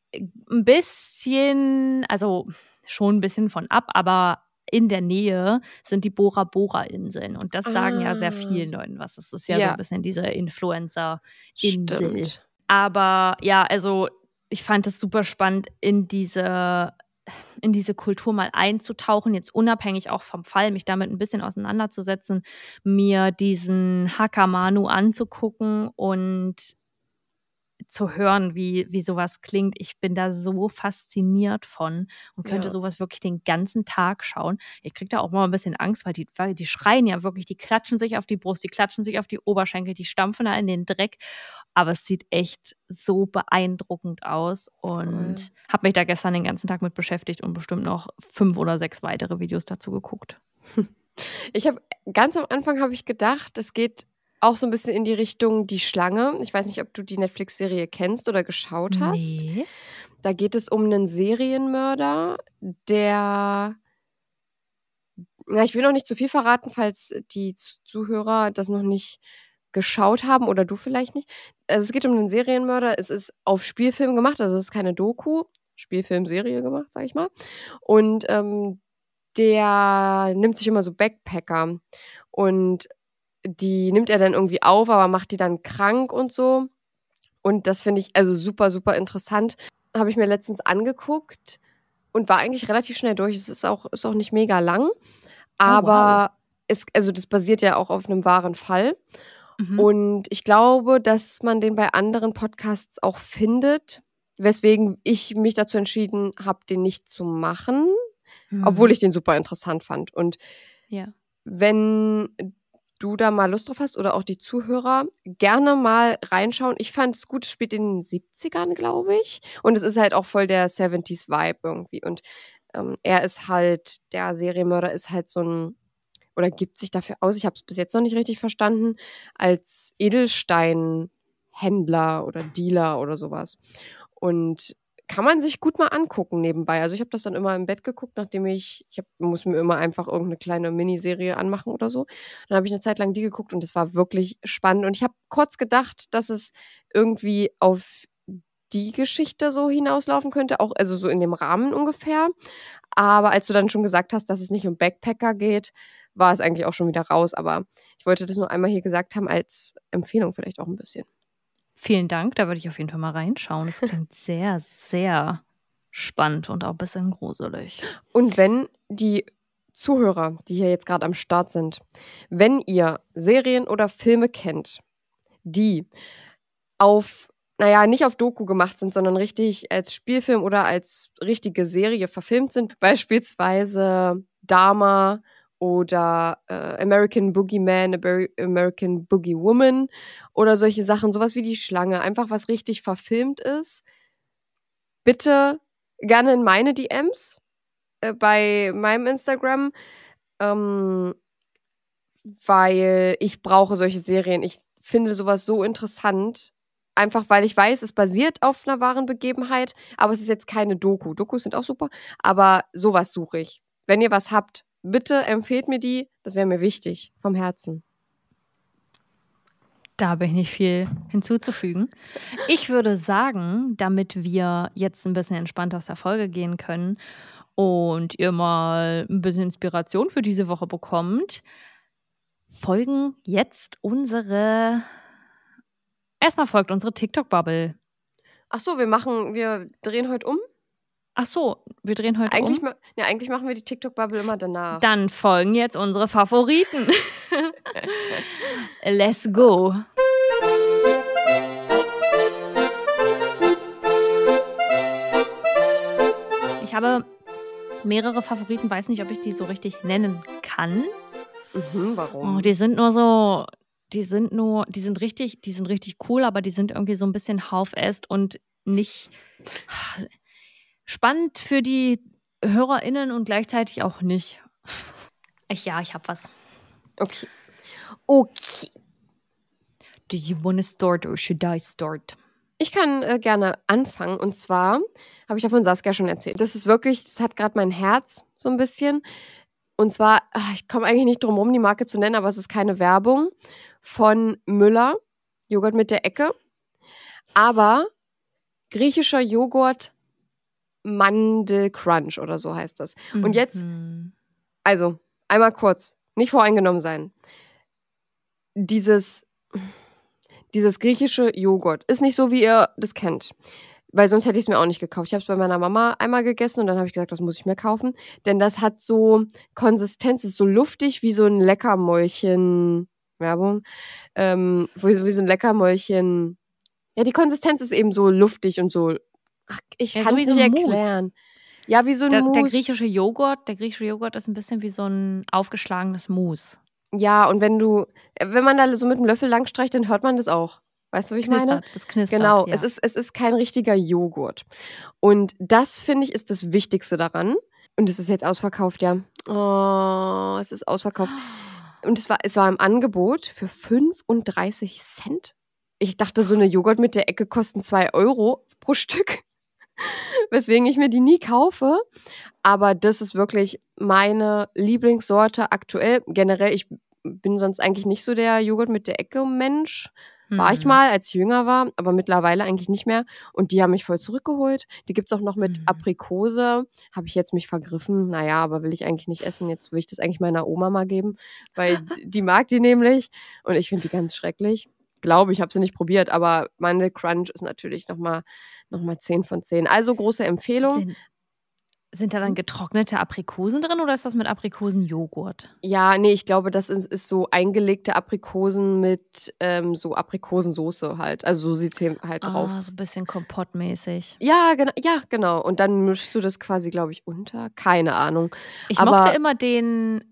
ein bisschen, also schon ein bisschen von ab, aber in der Nähe sind die Bora Bora-Inseln. Und das sagen ja sehr vielen Leuten was. Das ist ja so ein bisschen diese Influencer-Insel. Stimmt. Aber ja, also ich fand es super spannend, in diese Kultur mal einzutauchen, jetzt unabhängig auch vom Fall, mich damit ein bisschen auseinanderzusetzen, mir diesen Hakamanu anzugucken und zu hören, wie sowas klingt. Ich bin da so fasziniert von und könnte sowas wirklich den ganzen Tag schauen. Ich kriege da auch mal ein bisschen Angst, weil die schreien ja wirklich, die klatschen sich auf die Brust, die klatschen sich auf die Oberschenkel, die stampfen da in den Dreck. Aber es sieht echt so beeindruckend aus und habe mich da gestern den ganzen Tag mit beschäftigt und bestimmt noch 5 oder 6 weitere Videos dazu geguckt. Ganz am Anfang habe ich gedacht, es geht auch so ein bisschen in die Richtung Die Schlange. Ich weiß nicht, ob du die Netflix-Serie kennst oder geschaut hast. Nee. Da geht es um einen Serienmörder, der, ich will noch nicht zu viel verraten, falls die Zuhörer das noch nicht geschaut haben oder du vielleicht nicht. Also es geht um einen Serienmörder. Es ist auf Spielfilm gemacht, also es ist keine Doku. Spielfilmserie gemacht, sag ich mal. Und der nimmt sich immer so Backpacker und die nimmt er dann irgendwie auf, aber macht die dann krank und so. Und das finde ich also super, super interessant. Habe ich mir letztens angeguckt und war eigentlich relativ schnell durch. Es ist auch nicht mega lang, aber das basiert ja auch auf einem wahren Fall. Und ich glaube, dass man den bei anderen Podcasts auch findet, weswegen ich mich dazu entschieden habe, den nicht zu machen, obwohl ich den super interessant fand. Und wenn du da mal Lust drauf hast oder auch die Zuhörer, gerne mal reinschauen. Ich fand es gut, es spielt in den 70ern, glaube ich. Und es ist halt auch voll der 70s-Vibe irgendwie. Und er ist halt, der Serienmörder ist halt so ein, oder gibt sich dafür aus, ich habe es bis jetzt noch nicht richtig verstanden, als Edelsteinhändler oder Dealer oder sowas. Und kann man sich gut mal angucken nebenbei. Also ich habe das dann immer im Bett geguckt, nachdem muss mir immer einfach irgendeine kleine Miniserie anmachen oder so. Dann habe ich eine Zeit lang die geguckt und es war wirklich spannend. Und ich habe kurz gedacht, dass es irgendwie auf die Geschichte so hinauslaufen könnte, auch also so in dem Rahmen ungefähr. Aber als du dann schon gesagt hast, dass es nicht um Backpacker geht, war es eigentlich auch schon wieder raus. Aber ich wollte das nur einmal hier gesagt haben, als Empfehlung vielleicht auch ein bisschen. Vielen Dank, da würde ich auf jeden Fall mal reinschauen. Das klingt sehr, sehr spannend und auch ein bisschen gruselig. Und wenn die Zuhörer, die hier jetzt gerade am Start sind, wenn ihr Serien oder Filme kennt, die nicht auf Doku gemacht sind, sondern richtig als Spielfilm oder als richtige Serie verfilmt sind, beispielsweise Dahmer oder American Boogeyman, American Boogie Woman oder solche Sachen, sowas wie Die Schlange, einfach was richtig verfilmt ist, bitte gerne in meine DMs bei meinem Instagram, weil ich brauche solche Serien. Ich finde sowas so interessant, einfach weil ich weiß, es basiert auf einer wahren Begebenheit, aber es ist jetzt keine Doku. Dokus sind auch super, aber sowas suche ich. Wenn ihr was habt, bitte empfehlt mir die, das wäre mir wichtig, vom Herzen. Da habe ich nicht viel hinzuzufügen. Ich würde sagen, damit wir jetzt ein bisschen entspannt aus der Folge gehen können und ihr mal ein bisschen Inspiration für diese Woche bekommt, folgen jetzt erstmal folgt unsere TikTok-Bubble. Ach so, wir drehen heute um? Ach so, wir drehen heute eigentlich um? Eigentlich machen wir die TikTok-Bubble immer danach. Dann folgen jetzt unsere Favoriten. Let's go. Ich habe mehrere Favoriten, weiß nicht, ob ich die so richtig nennen kann. Warum? Oh, die sind richtig cool, aber die sind irgendwie so ein bisschen half-assed und nicht spannend für die HörerInnen und gleichzeitig auch nicht. Ich habe was. Okay. Do you wanna start or should I start? Ich kann gerne anfangen und zwar habe ich ja von Saskia schon erzählt. Das hat gerade mein Herz so ein bisschen. Und zwar, ich komme eigentlich nicht drum rum, die Marke zu nennen, aber es ist keine Werbung, von Müller, Joghurt mit der Ecke. Aber griechischer Joghurt Mandelcrunch oder so heißt das. Und jetzt, also einmal kurz, nicht voreingenommen sein. Dieses griechische Joghurt ist nicht so, wie ihr das kennt. Weil sonst hätte ich es mir auch nicht gekauft. Ich habe es bei meiner Mama einmal gegessen und dann habe ich gesagt, das muss ich mir kaufen. Denn das hat so Konsistenz, ist so luftig wie so ein Leckermäulchen. Werbung. Wie so ein Leckermäulchen. Ja, die Konsistenz ist eben so luftig und so. Ach, ich kann es nicht erklären. Ja, wie so ein Mousse. Der griechische Joghurt ist ein bisschen wie so ein aufgeschlagenes Mousse. Ja, und wenn man da so mit einem Löffel langstreicht, dann hört man das auch. Weißt du, wie ich meine? Das knistert, genau, ja. es ist kein richtiger Joghurt. Und das, finde ich, ist das Wichtigste daran. Und es ist jetzt ausverkauft, ja. Oh, es ist ausverkauft. Und es war im Angebot für 35 Cent. Ich dachte, so eine Joghurt mit der Ecke kosten 2 Euro pro Stück. Weswegen ich mir die nie kaufe. Aber das ist wirklich meine Lieblingssorte aktuell. Generell, ich bin sonst eigentlich nicht so der Joghurt mit der Ecke-Mensch. War ich mal, als ich jünger war, aber mittlerweile eigentlich nicht mehr. Und die haben mich voll zurückgeholt. Die gibt es auch noch mit Aprikose. Habe ich jetzt mich vergriffen. Naja, aber will ich eigentlich nicht essen. Jetzt will ich das eigentlich meiner Oma mal geben, weil die mag die nämlich. Und ich finde die ganz schrecklich. Glaube, ich habe sie nicht probiert, aber Mandelcrunch ist natürlich noch mal 10 von 10. Also große Empfehlung. Sind da dann getrocknete Aprikosen drin oder ist das mit Aprikosenjoghurt? Ja, nee, ich glaube, das ist so eingelegte Aprikosen mit so Aprikosensoße halt. Also so sieht es halt drauf. So ein bisschen kompottmäßig. Ja, genau. Und dann mischst du das quasi, glaube ich, unter. Keine Ahnung. Ich mochte immer den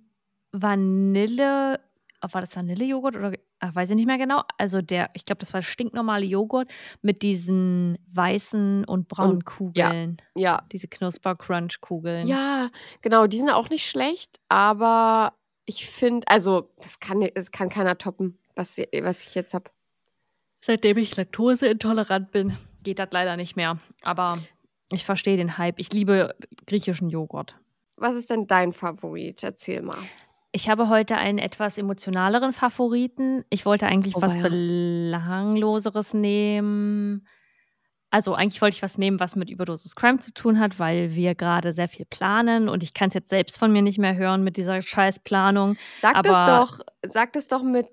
Vanille... War das Vanillejoghurt oder weiß ich nicht mehr genau. Also ich glaube, das war stinknormale Joghurt mit diesen weißen und braunen Kugeln. Ja. Diese Knusper-Crunch-Kugeln. Ja, genau. Die sind auch nicht schlecht, aber ich finde, also das kann keiner toppen, was ich jetzt habe. Seitdem ich laktoseintolerant bin, geht das leider nicht mehr. Aber ich verstehe den Hype. Ich liebe griechischen Joghurt. Was ist denn dein Favorit? Erzähl mal. Ich habe heute einen etwas emotionaleren Favoriten. Ich wollte eigentlich was Belangloseres nehmen. Also eigentlich wollte ich was nehmen, was mit Überdosis Crime zu tun hat, weil wir gerade sehr viel planen und ich kann es jetzt selbst von mir nicht mehr hören mit dieser Scheißplanung. Sag das doch mit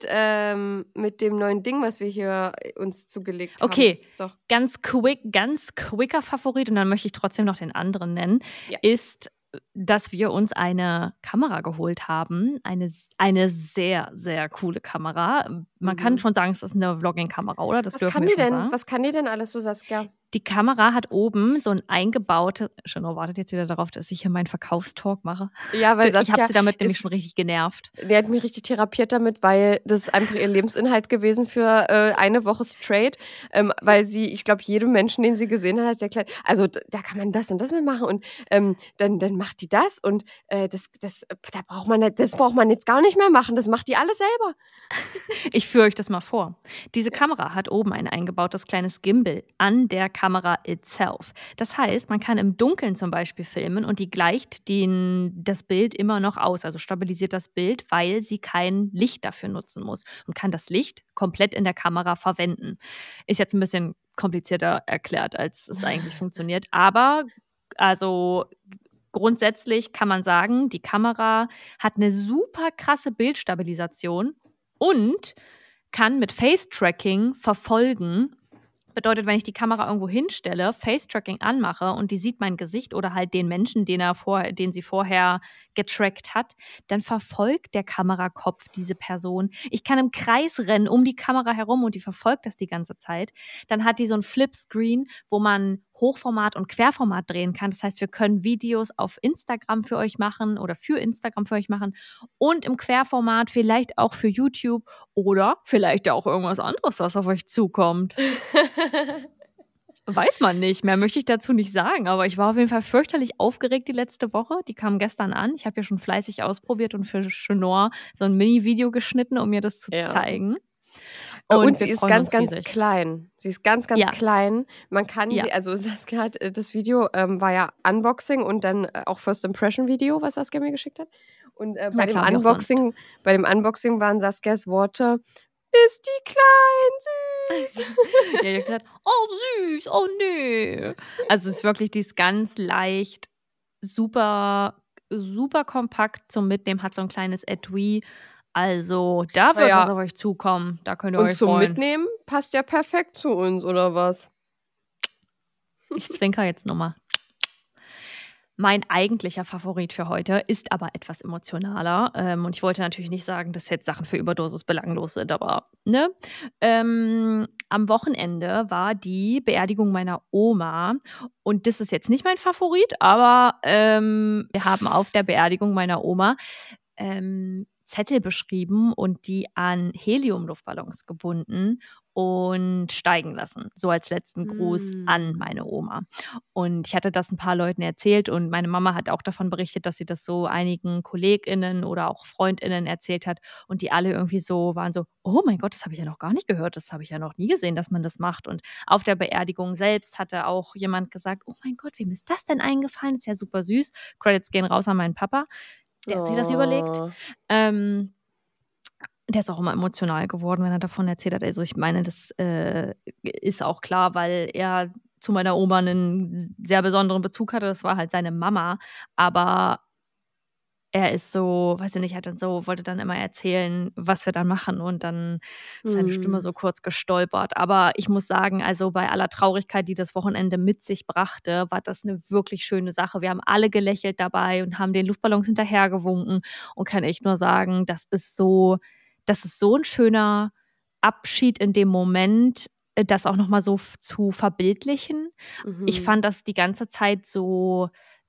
dem neuen Ding, was wir hier uns zugelegt haben. Okay, ganz quicker Favorit und dann möchte ich trotzdem noch den anderen nennen, ist, dass wir uns eine Kamera geholt haben. Eine sehr, sehr coole Kamera. Man kann schon sagen, es ist eine Vlogging-Kamera, oder? Das dürfen wir schon sagen. Was kann die denn alles so, Saskia? Die Kamera hat oben so ein eingebautes... Shino wartet jetzt wieder darauf, dass ich hier meinen Verkaufstalk mache. Ja, weil Saskia ich habe sie damit nämlich schon richtig genervt. Die hat mich richtig therapiert damit, weil das einfach ihr Lebensinhalt gewesen für eine Woche straight. Weil sie, ich glaube, jedem Menschen, den sie gesehen hat, sehr klar, also da kann man das und das mitmachen und dann macht die das und das braucht man jetzt gar nicht mehr machen. Das macht die alles selber. Ich führe euch das mal vor. Diese Kamera hat oben ein eingebautes kleines Gimbal an der Kamera itself. Das heißt, man kann im Dunkeln zum Beispiel filmen und die gleicht das Bild immer noch aus, also stabilisiert das Bild, weil sie kein Licht dafür nutzen muss und kann das Licht komplett in der Kamera verwenden. Ist jetzt ein bisschen komplizierter erklärt, als es eigentlich funktioniert, aber also grundsätzlich kann man sagen, die Kamera hat eine super krasse Bildstabilisation und kann mit Face-Tracking verfolgen. Bedeutet, wenn ich die Kamera irgendwo hinstelle, Face-Tracking anmache und die sieht mein Gesicht oder halt den Menschen, den sie vorher getrackt hat, dann verfolgt der Kamerakopf diese Person. Ich kann im Kreis rennen um die Kamera herum und die verfolgt das die ganze Zeit. Dann hat die so ein Flipscreen, wo man Hochformat und Querformat drehen kann. Das heißt, wir können Videos auf Instagram für euch machen oder für Instagram für euch machen und im Querformat vielleicht auch für YouTube oder vielleicht auch irgendwas anderes, was auf euch zukommt. Weiß man nicht. Mehr möchte ich dazu nicht sagen. Aber ich war auf jeden Fall fürchterlich aufgeregt die letzte Woche. Die kam gestern an. Ich habe ja schon fleißig ausprobiert und für Chenor so ein Mini-Video geschnitten, um mir das zu zeigen. Und sie ist ganz klein. Sie ist ganz klein. Man kann sie, also Saskia hat das Video, war ja Unboxing und dann auch First Impression Video, was Saskia mir geschickt hat. Und bei dem Unboxing waren Saskias Worte, ist die klein, Ja, ich habe gesagt, oh süß, oh nee. Also es ist wirklich, die ist ganz leicht, super, super kompakt zum Mitnehmen, hat so ein kleines Etui. Also da wird was auf euch zukommen, da könnt ihr Und euch zum freuen. Mitnehmen passt ja perfekt zu uns, oder was? Ich zwinker jetzt nochmal. Mein eigentlicher Favorit für heute ist aber etwas emotionaler. Und ich wollte natürlich nicht sagen, dass jetzt Sachen für Überdosis belanglos sind, aber ne? Am Wochenende war die Beerdigung meiner Oma. Und das ist jetzt nicht mein Favorit, aber wir haben auf der Beerdigung meiner Oma Zettel beschrieben und die an Heliumluftballons gebunden und steigen lassen. So als letzten Gruß an meine Oma. Und ich hatte das ein paar Leuten erzählt und meine Mama hat auch davon berichtet, dass sie das so einigen KollegInnen oder auch FreundInnen erzählt hat und die alle irgendwie so waren so, oh mein Gott, das habe ich ja noch gar nicht gehört, das habe ich ja noch nie gesehen, dass man das macht. Und auf der Beerdigung selbst hatte auch jemand gesagt, oh mein Gott, wem ist das denn eingefallen? Das ist ja super süß. Credits gehen raus an meinen Papa. Der hat sich das überlegt. Der ist auch immer emotional geworden, wenn er davon erzählt hat. Also ich meine, das ist auch klar, weil er zu meiner Oma einen sehr besonderen Bezug hatte. Das war halt seine Mama. Aber er ist so, weiß ich nicht, wollte dann immer erzählen, was wir dann machen. Und dann ist seine Stimme so kurz gestolpert. Aber ich muss sagen, also bei aller Traurigkeit, die das Wochenende mit sich brachte, war das eine wirklich schöne Sache. Wir haben alle gelächelt dabei und haben den Luftballons hinterhergewunken und kann echt nur sagen, das ist so ein schöner Abschied in dem Moment, das auch nochmal so zu verbildlichen. Ich fand das die ganze Zeit so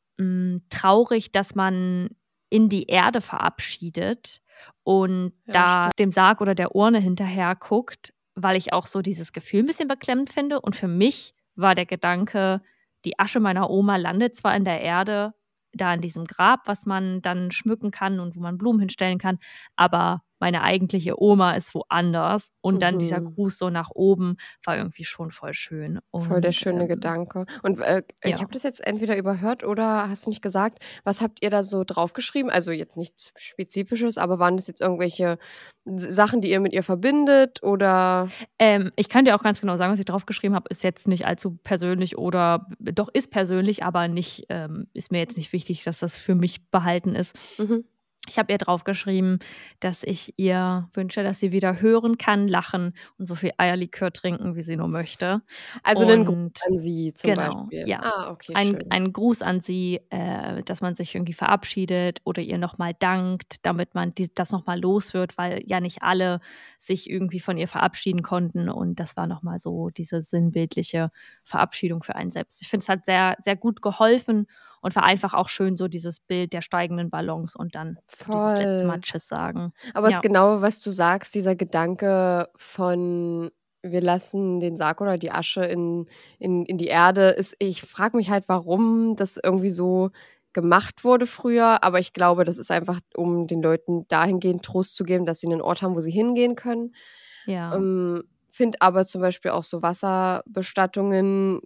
traurig, dass man in die Erde verabschiedet und da dem Sarg oder der Urne hinterher guckt, weil ich auch so dieses Gefühl ein bisschen beklemmend finde. Und für mich war der Gedanke, die Asche meiner Oma landet zwar in der Erde, da in diesem Grab, was man dann schmücken kann und wo man Blumen hinstellen kann, aber meine eigentliche Oma ist woanders. Und dann dieser Gruß so nach oben war irgendwie schon voll schön. Voll der Und schöne Gedanke. Und ich ja. habe das jetzt entweder überhört oder hast du nicht gesagt, was habt ihr da so draufgeschrieben? Also jetzt nichts Spezifisches, aber waren das jetzt irgendwelche Sachen, die ihr mit ihr verbindet oder? Ich kann dir auch ganz genau sagen, was ich draufgeschrieben habe, ist jetzt nicht allzu persönlich oder doch ist persönlich, aber nicht, ist mir jetzt nicht wichtig, dass das für mich behalten ist. Ich habe ihr draufgeschrieben, dass ich ihr wünsche, dass sie wieder hören kann, lachen und so viel Eierlikör trinken, wie sie nur möchte. Also einen Gruß an sie zum Genau, Beispiel. ja. Okay, Ein schön. Gruß an sie, dass man sich irgendwie verabschiedet oder ihr nochmal dankt, damit man das nochmal los wird, weil ja nicht alle sich irgendwie von ihr verabschieden konnten. Und das war nochmal so diese sinnbildliche Verabschiedung für einen selbst. Ich finde, es hat sehr, sehr gut geholfen und war einfach auch schön, so dieses Bild der steigenden Ballons und dann dieses letzte Mal Tschüss sagen. Aber es Ja. ist genau, was du sagst, dieser Gedanke von wir lassen den Sarg oder die Asche in die Erde, ich frage mich halt, warum das irgendwie so gemacht wurde früher, aber ich glaube, das ist einfach, um den Leuten dahingehend Trost zu geben, dass sie einen Ort haben, wo sie hingehen können. Ja. Finde aber zum Beispiel auch so Wasserbestattungen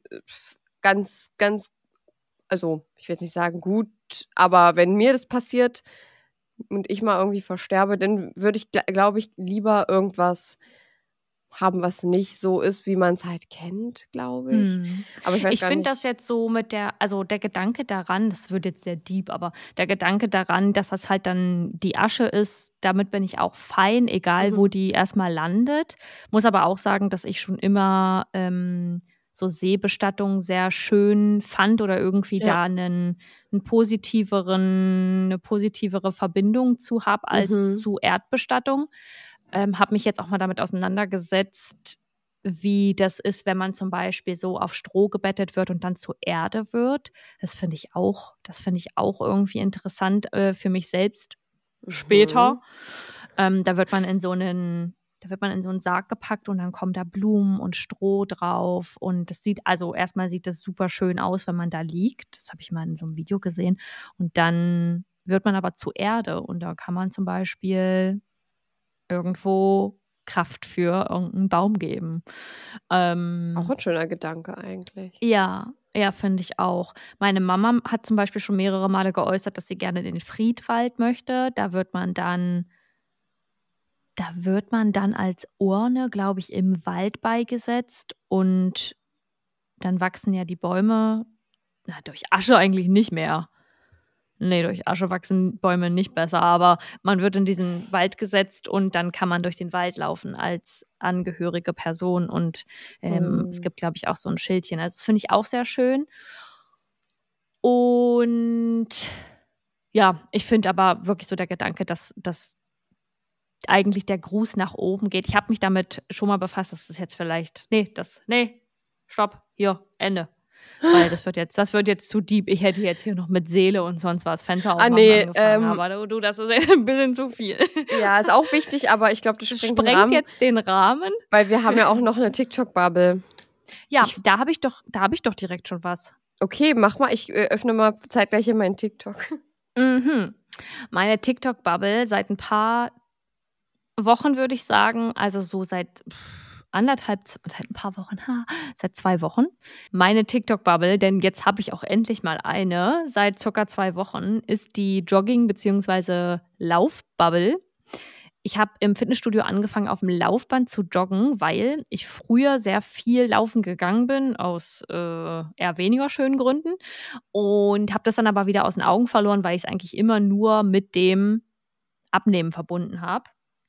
ganz, ganz, also ich will jetzt nicht sagen gut, aber wenn mir das passiert und ich mal irgendwie versterbe, dann würde ich, glaube ich, lieber irgendwas haben, was nicht so ist, wie man es halt kennt, glaube ich. Aber ich weiß Ich gar finde nicht. das jetzt so mit der Gedanke daran, das wird jetzt sehr deep, aber der Gedanke daran, dass das halt dann die Asche ist, damit bin ich auch fein, egal wo die erstmal landet. Muss aber auch sagen, dass ich schon immer so Seebestattungen sehr schön fand oder irgendwie da eine positivere Verbindung zu habe als zu Erdbestattung. Habe mich jetzt auch mal damit auseinandergesetzt, wie das ist, wenn man zum Beispiel so auf Stroh gebettet wird und dann zur Erde wird. Das finde ich auch irgendwie interessant für mich selbst später. Da wird man in so einen Sarg gepackt und dann kommen da Blumen und Stroh drauf und erstmal sieht das super schön aus, wenn man da liegt. Das habe ich mal in so einem Video gesehen. Und dann wird man aber zur Erde und da kann man zum Beispiel irgendwo Kraft für irgendeinen Baum geben. Auch ein schöner Gedanke eigentlich. Ja, finde ich auch. Meine Mama hat zum Beispiel schon mehrere Male geäußert, dass sie gerne in den Friedwald möchte. Da da wird man dann als Urne, glaube ich, im Wald beigesetzt und dann wachsen ja die Bäume, durch Asche eigentlich nicht mehr. Nee, durch Asche wachsen Bäume nicht besser, aber man wird in diesen Wald gesetzt und dann kann man durch den Wald laufen als angehörige Person und es gibt, glaube ich, auch so ein Schildchen. Also das finde ich auch sehr schön. Und ja, ich finde aber wirklich so der Gedanke, dass eigentlich der Gruß nach oben geht. Ich habe mich damit schon mal befasst, das ist jetzt vielleicht, stopp, hier, Ende. Weil das wird jetzt zu deep. Ich hätte jetzt hier noch mit Seele und sonst was Fenster aufmachen angefangen, aber du, das ist jetzt ein bisschen zu viel. Ja, ist auch wichtig, aber ich glaube, das sprengt jetzt den Rahmen. Weil wir haben ja auch noch eine TikTok-Bubble. Ja, da habe ich doch direkt schon was. Okay, mach mal. Ich öffne mal zeitgleich hier meinen TikTok. Meine TikTok-Bubble seit ein paar Wochen, würde ich sagen, also so seit ein paar Wochen, seit 2 Wochen. Meine TikTok-Bubble, denn jetzt habe ich auch endlich mal eine, seit ca. 2 Wochen, ist die Jogging- bzw. Lauf-Bubble. Ich habe im Fitnessstudio angefangen, auf dem Laufband zu joggen, weil ich früher sehr viel laufen gegangen bin, aus eher weniger schönen Gründen. Und habe das dann aber wieder aus den Augen verloren, weil ich es eigentlich immer nur mit dem Abnehmen verbunden habe.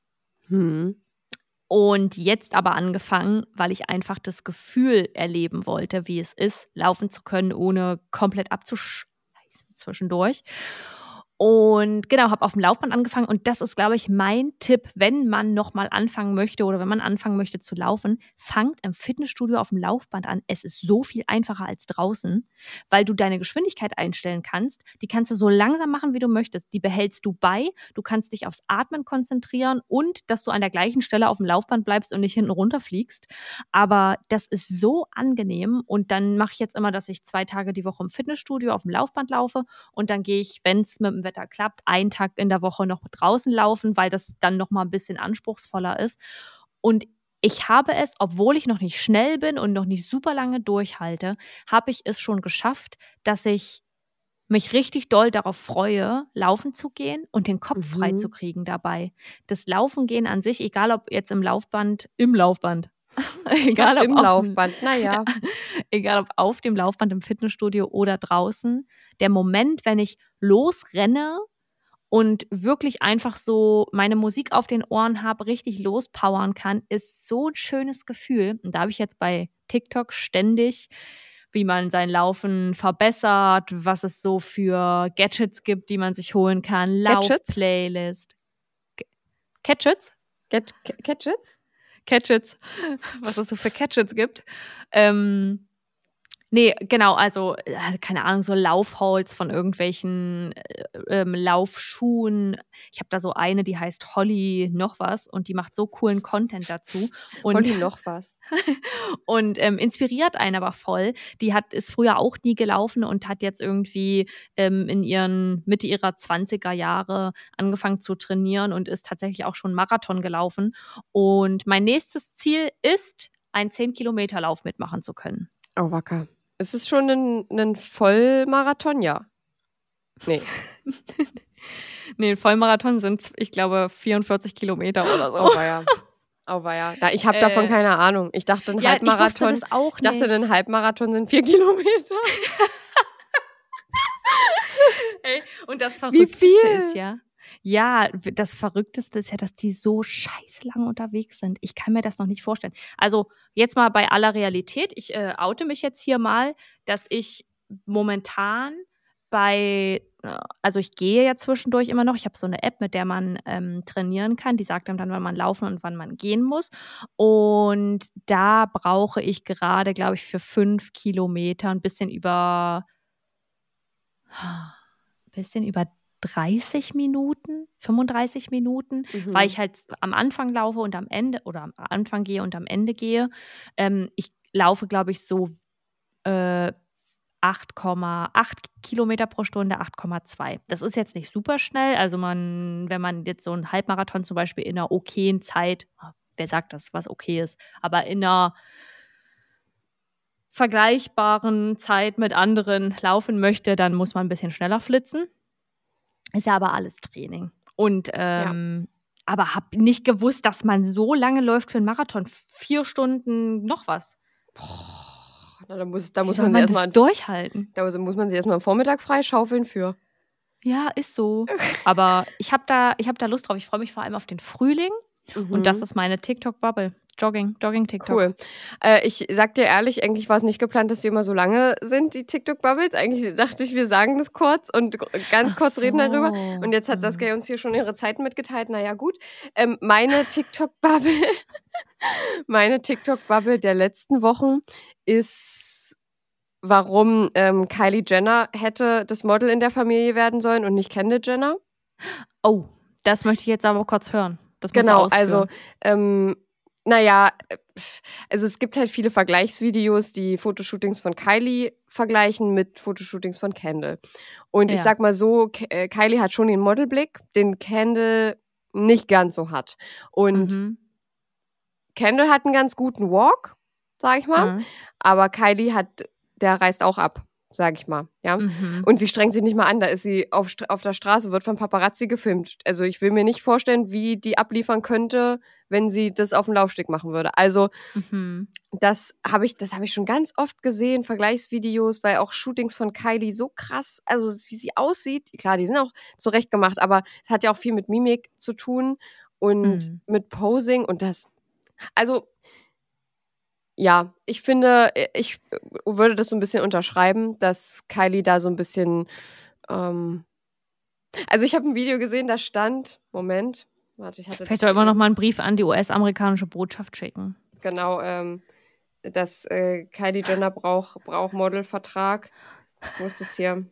Und jetzt aber angefangen, weil ich einfach das Gefühl erleben wollte, wie es ist, laufen zu können, ohne komplett abzuscheißen zwischendurch. Und genau, habe auf dem Laufband angefangen und das ist, glaube ich, mein Tipp, wenn man nochmal anfangen möchte oder wenn man anfangen möchte zu laufen, fangt im Fitnessstudio auf dem Laufband an. Es ist so viel einfacher als draußen, weil du deine Geschwindigkeit einstellen kannst. Die kannst du so langsam machen, wie du möchtest. Die behältst du bei. Du kannst dich aufs Atmen konzentrieren und dass du an der gleichen Stelle auf dem Laufband bleibst und nicht hinten runterfliegst. Aber das ist so angenehm und dann mache ich jetzt immer, dass ich 2 Tage die Woche im Fitnessstudio auf dem Laufband laufe und dann gehe ich, wenn es mit dem Wetter klappt, einen Tag in der Woche noch draußen laufen, weil das dann noch mal ein bisschen anspruchsvoller ist. Und ich habe es, obwohl ich noch nicht schnell bin und noch nicht super lange durchhalte, habe ich es schon geschafft, dass ich mich richtig doll darauf freue, laufen zu gehen und den Kopf frei zu kriegen dabei. Das Laufen gehen an sich, egal ob jetzt im Laufband, egal ob im Laufband, egal ob auf dem Laufband im Fitnessstudio oder draußen, der Moment, wenn ich losrenne und wirklich einfach so meine Musik auf den Ohren habe, richtig lospowern kann, ist so ein schönes Gefühl. Und da habe ich jetzt bei TikTok ständig, wie man sein Laufen verbessert, was es so für Gadgets gibt, die man sich holen kann, Lauf-Playlist. Gadgets? Gadgets, was es so für Gadgets gibt. Nee, genau, also, keine Ahnung, so Laufholz von irgendwelchen Laufschuhen. Ich habe da so eine, die heißt Holly noch was und die macht so coolen Content dazu. Und Holly noch was. und inspiriert einen aber voll. Die ist früher auch nie gelaufen und hat jetzt irgendwie in Mitte ihrer 20er Jahre angefangen zu trainieren und ist tatsächlich auch schon Marathon gelaufen. Und mein nächstes Ziel ist, einen 10-Kilometer-Lauf mitmachen zu können. Oh, wacker. Ist es schon ein Vollmarathon? Ja. Nee. Nee, ein Vollmarathon sind, ich glaube, 44 Kilometer oder so. Oh weia. Na, ich habe davon keine Ahnung. Ich dachte, ein Halbmarathon. Ich dachte, ein Halbmarathon sind 4 Kilometer. Ey, und das Verrückteste ist das Verrückteste ist ja, dass die so scheiße lang unterwegs sind. Ich kann mir das noch nicht vorstellen. Also jetzt mal bei aller Realität, ich oute mich jetzt hier mal, dass ich momentan also ich gehe ja zwischendurch immer noch, ich habe so eine App, mit der man trainieren kann, die sagt einem dann, wann man laufen und wann man gehen muss und da brauche ich gerade, glaube ich, für 5 Kilometer ein bisschen über 30 Minuten, 35 Minuten, weil ich halt am Anfang laufe und am Ende oder am Anfang gehe und am Ende gehe. Ich laufe, glaube ich, so 8,8 Kilometer pro Stunde, 8,2. Das ist jetzt nicht super schnell. Also wenn man jetzt so einen Halbmarathon zum Beispiel in einer okayen Zeit, wer sagt das, was okay ist, aber in einer vergleichbaren Zeit mit anderen laufen möchte, dann muss man ein bisschen schneller flitzen. Ist ja aber alles Training. Und aber habe nicht gewusst, dass man so lange läuft für einen Marathon. 4 Stunden noch was. Na, da muss Wie man soll sich man erstmal das durchhalten? Da muss man sich erstmal am Vormittag freischaufeln für. Ja, ist so. Aber ich hab da Lust drauf. Ich freue mich vor allem auf den Frühling. Und das ist meine TikTok-Bubble. Jogging-TikTok. Cool. Ich sag dir ehrlich, eigentlich war es nicht geplant, dass die immer so lange sind, die TikTok-Bubbles. Eigentlich dachte ich, wir sagen das kurz und ganz kurz reden darüber. Und jetzt hat Saskia uns hier schon ihre Zeiten mitgeteilt. Naja, gut. Meine TikTok-Bubble der letzten Wochen ist, warum Kylie Jenner hätte das Model in der Familie werden sollen und nicht Kendall Jenner. Oh, das möchte ich jetzt aber kurz hören. Das muss Genau, ausführen. also es gibt halt viele Vergleichsvideos, die Fotoshootings von Kylie vergleichen mit Fotoshootings von Kendall. Und ich sag mal so, Kylie hat schon den Modelblick, den Kendall nicht ganz so hat. Und Kendall hat einen ganz guten Walk, sag ich mal. Aber Kylie der reißt auch ab, sag ich mal. Ja? Und sie strengt sich nicht mal an. Da ist sie auf der Straße, wird von Paparazzi gefilmt. Also ich will mir nicht vorstellen, wie die abliefern könnte, wenn sie das auf dem Laufsteg machen würde. Also das habe ich schon ganz oft gesehen, Vergleichsvideos, weil auch Shootings von Kylie so krass, also wie sie aussieht, klar, die sind auch zurecht gemacht, aber es hat ja auch viel mit Mimik zu tun und mit Posing und das, also ja, ich finde, ich würde das so ein bisschen unterschreiben, dass Kylie da so ein bisschen, also ich habe ein Video gesehen, da stand, Moment, warte, ich hatte Vielleicht soll immer noch mal einen Brief an die US-amerikanische Botschaft schicken. Genau, dass Kylie Jenner braucht Modelvertrag. Wo ist das hier?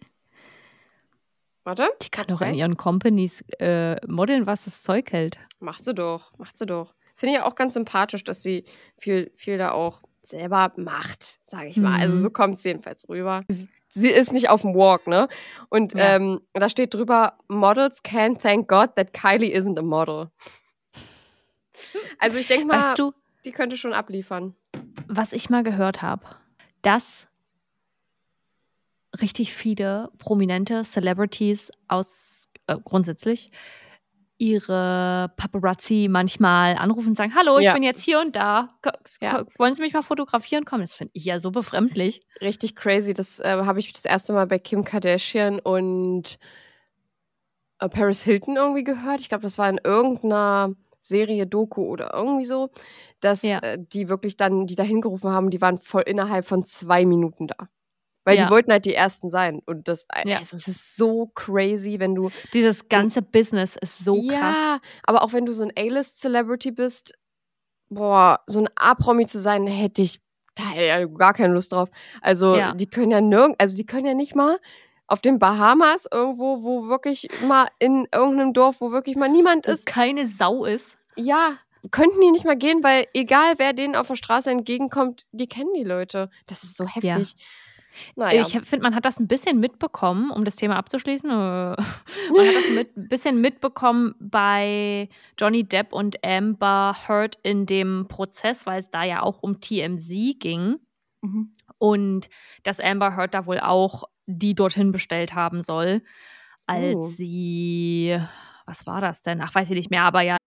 Warte. Die kann doch in ihren Companies modeln, was das Zeug hält. Macht sie doch. Finde ich auch ganz sympathisch, dass sie viel da auch selber macht, sage ich mal. Also so kommt es jedenfalls rüber. Sie ist nicht auf dem Walk, ne? Und da steht drüber, Models can thank God that Kylie isn't a model. Also ich denke mal, die könnte schon abliefern. Was ich mal gehört habe, dass richtig viele prominente Celebrities grundsätzlich ihre Paparazzi manchmal anrufen und sagen, hallo, ich bin jetzt hier und da. Wollen Sie mich mal fotografieren kommen? Das finde ich ja so befremdlich. Richtig crazy. Das habe ich das erste Mal bei Kim Kardashian und Paris Hilton irgendwie gehört. Ich glaube, das war in irgendeiner Serie, Doku oder irgendwie so, dass die wirklich dann, die da hingerufen haben, die waren innerhalb von 2 Minuten da. Weil die wollten halt die Ersten sein. Und das ist so crazy, wenn du... Dieses ganze Business ist so krass. Ja, aber auch wenn du so ein A-List-Celebrity bist, boah, so ein A-Promi zu sein, hätte ich da gar keine Lust drauf. Also die können ja die können ja nicht mal auf den Bahamas irgendwo, wo wirklich mal in irgendeinem Dorf, wo wirklich mal niemand ist. Keine Sau ist. Ja, könnten die nicht mal gehen, weil egal, wer denen auf der Straße entgegenkommt, die kennen die Leute. Das ist so heftig. Ja. Naja. Ich finde, man hat das ein bisschen mitbekommen, um das Thema abzuschließen. Man hat das ein bisschen mitbekommen bei Johnny Depp und Amber Heard in dem Prozess, weil es da ja auch um TMZ ging. Und dass Amber Heard da wohl auch die dorthin bestellt haben soll, als sie, was war das denn? Ach, weiß ich nicht mehr, aber ja.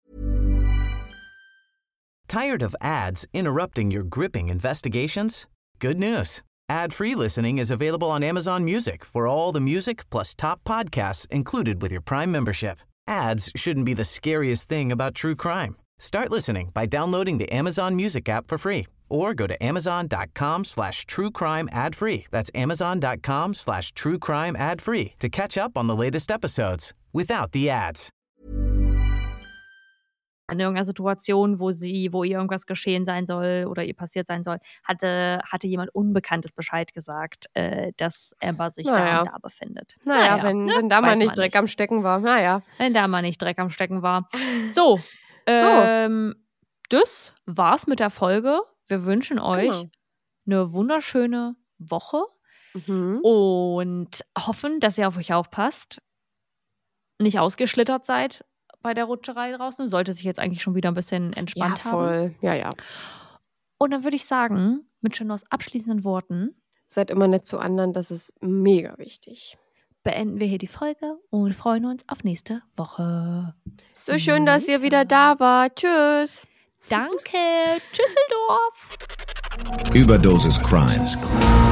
Tired of ads interrupting your gripping investigations? Good news. Ad-free listening is available on Amazon Music for all the music plus top podcasts included with your Prime membership. Ads shouldn't be the scariest thing about true crime. Start listening by downloading the Amazon Music app for free or go to amazon.com/truecrime ad-free. That's amazon.com/truecrime ad-free to catch up on the latest episodes without the ads. In irgendeiner Situation, wo ihr irgendwas geschehen sein soll oder ihr passiert sein soll, hatte jemand Unbekanntes Bescheid gesagt, dass Amber sich da und da befindet. Wenn da mal nicht Dreck am Stecken war. Wenn da mal nicht Dreck am Stecken war. So. Das war's mit der Folge. Wir wünschen euch eine wunderschöne Woche und hoffen, dass ihr auf euch aufpasst, nicht ausgeschlittert seid bei der Rutscherei draußen. Sollte sich jetzt eigentlich schon wieder ein bisschen entspannt haben. Voll. Ja. Und dann würde ich sagen, mit Shinors abschließenden Worten: Seid immer nett zu anderen, das ist mega wichtig. beenden wir hier die Folge und freuen uns auf nächste Woche. So schön, dass ihr wieder da wart. Tschüss. Danke. Tschüsseldorf. Überdosis Crime.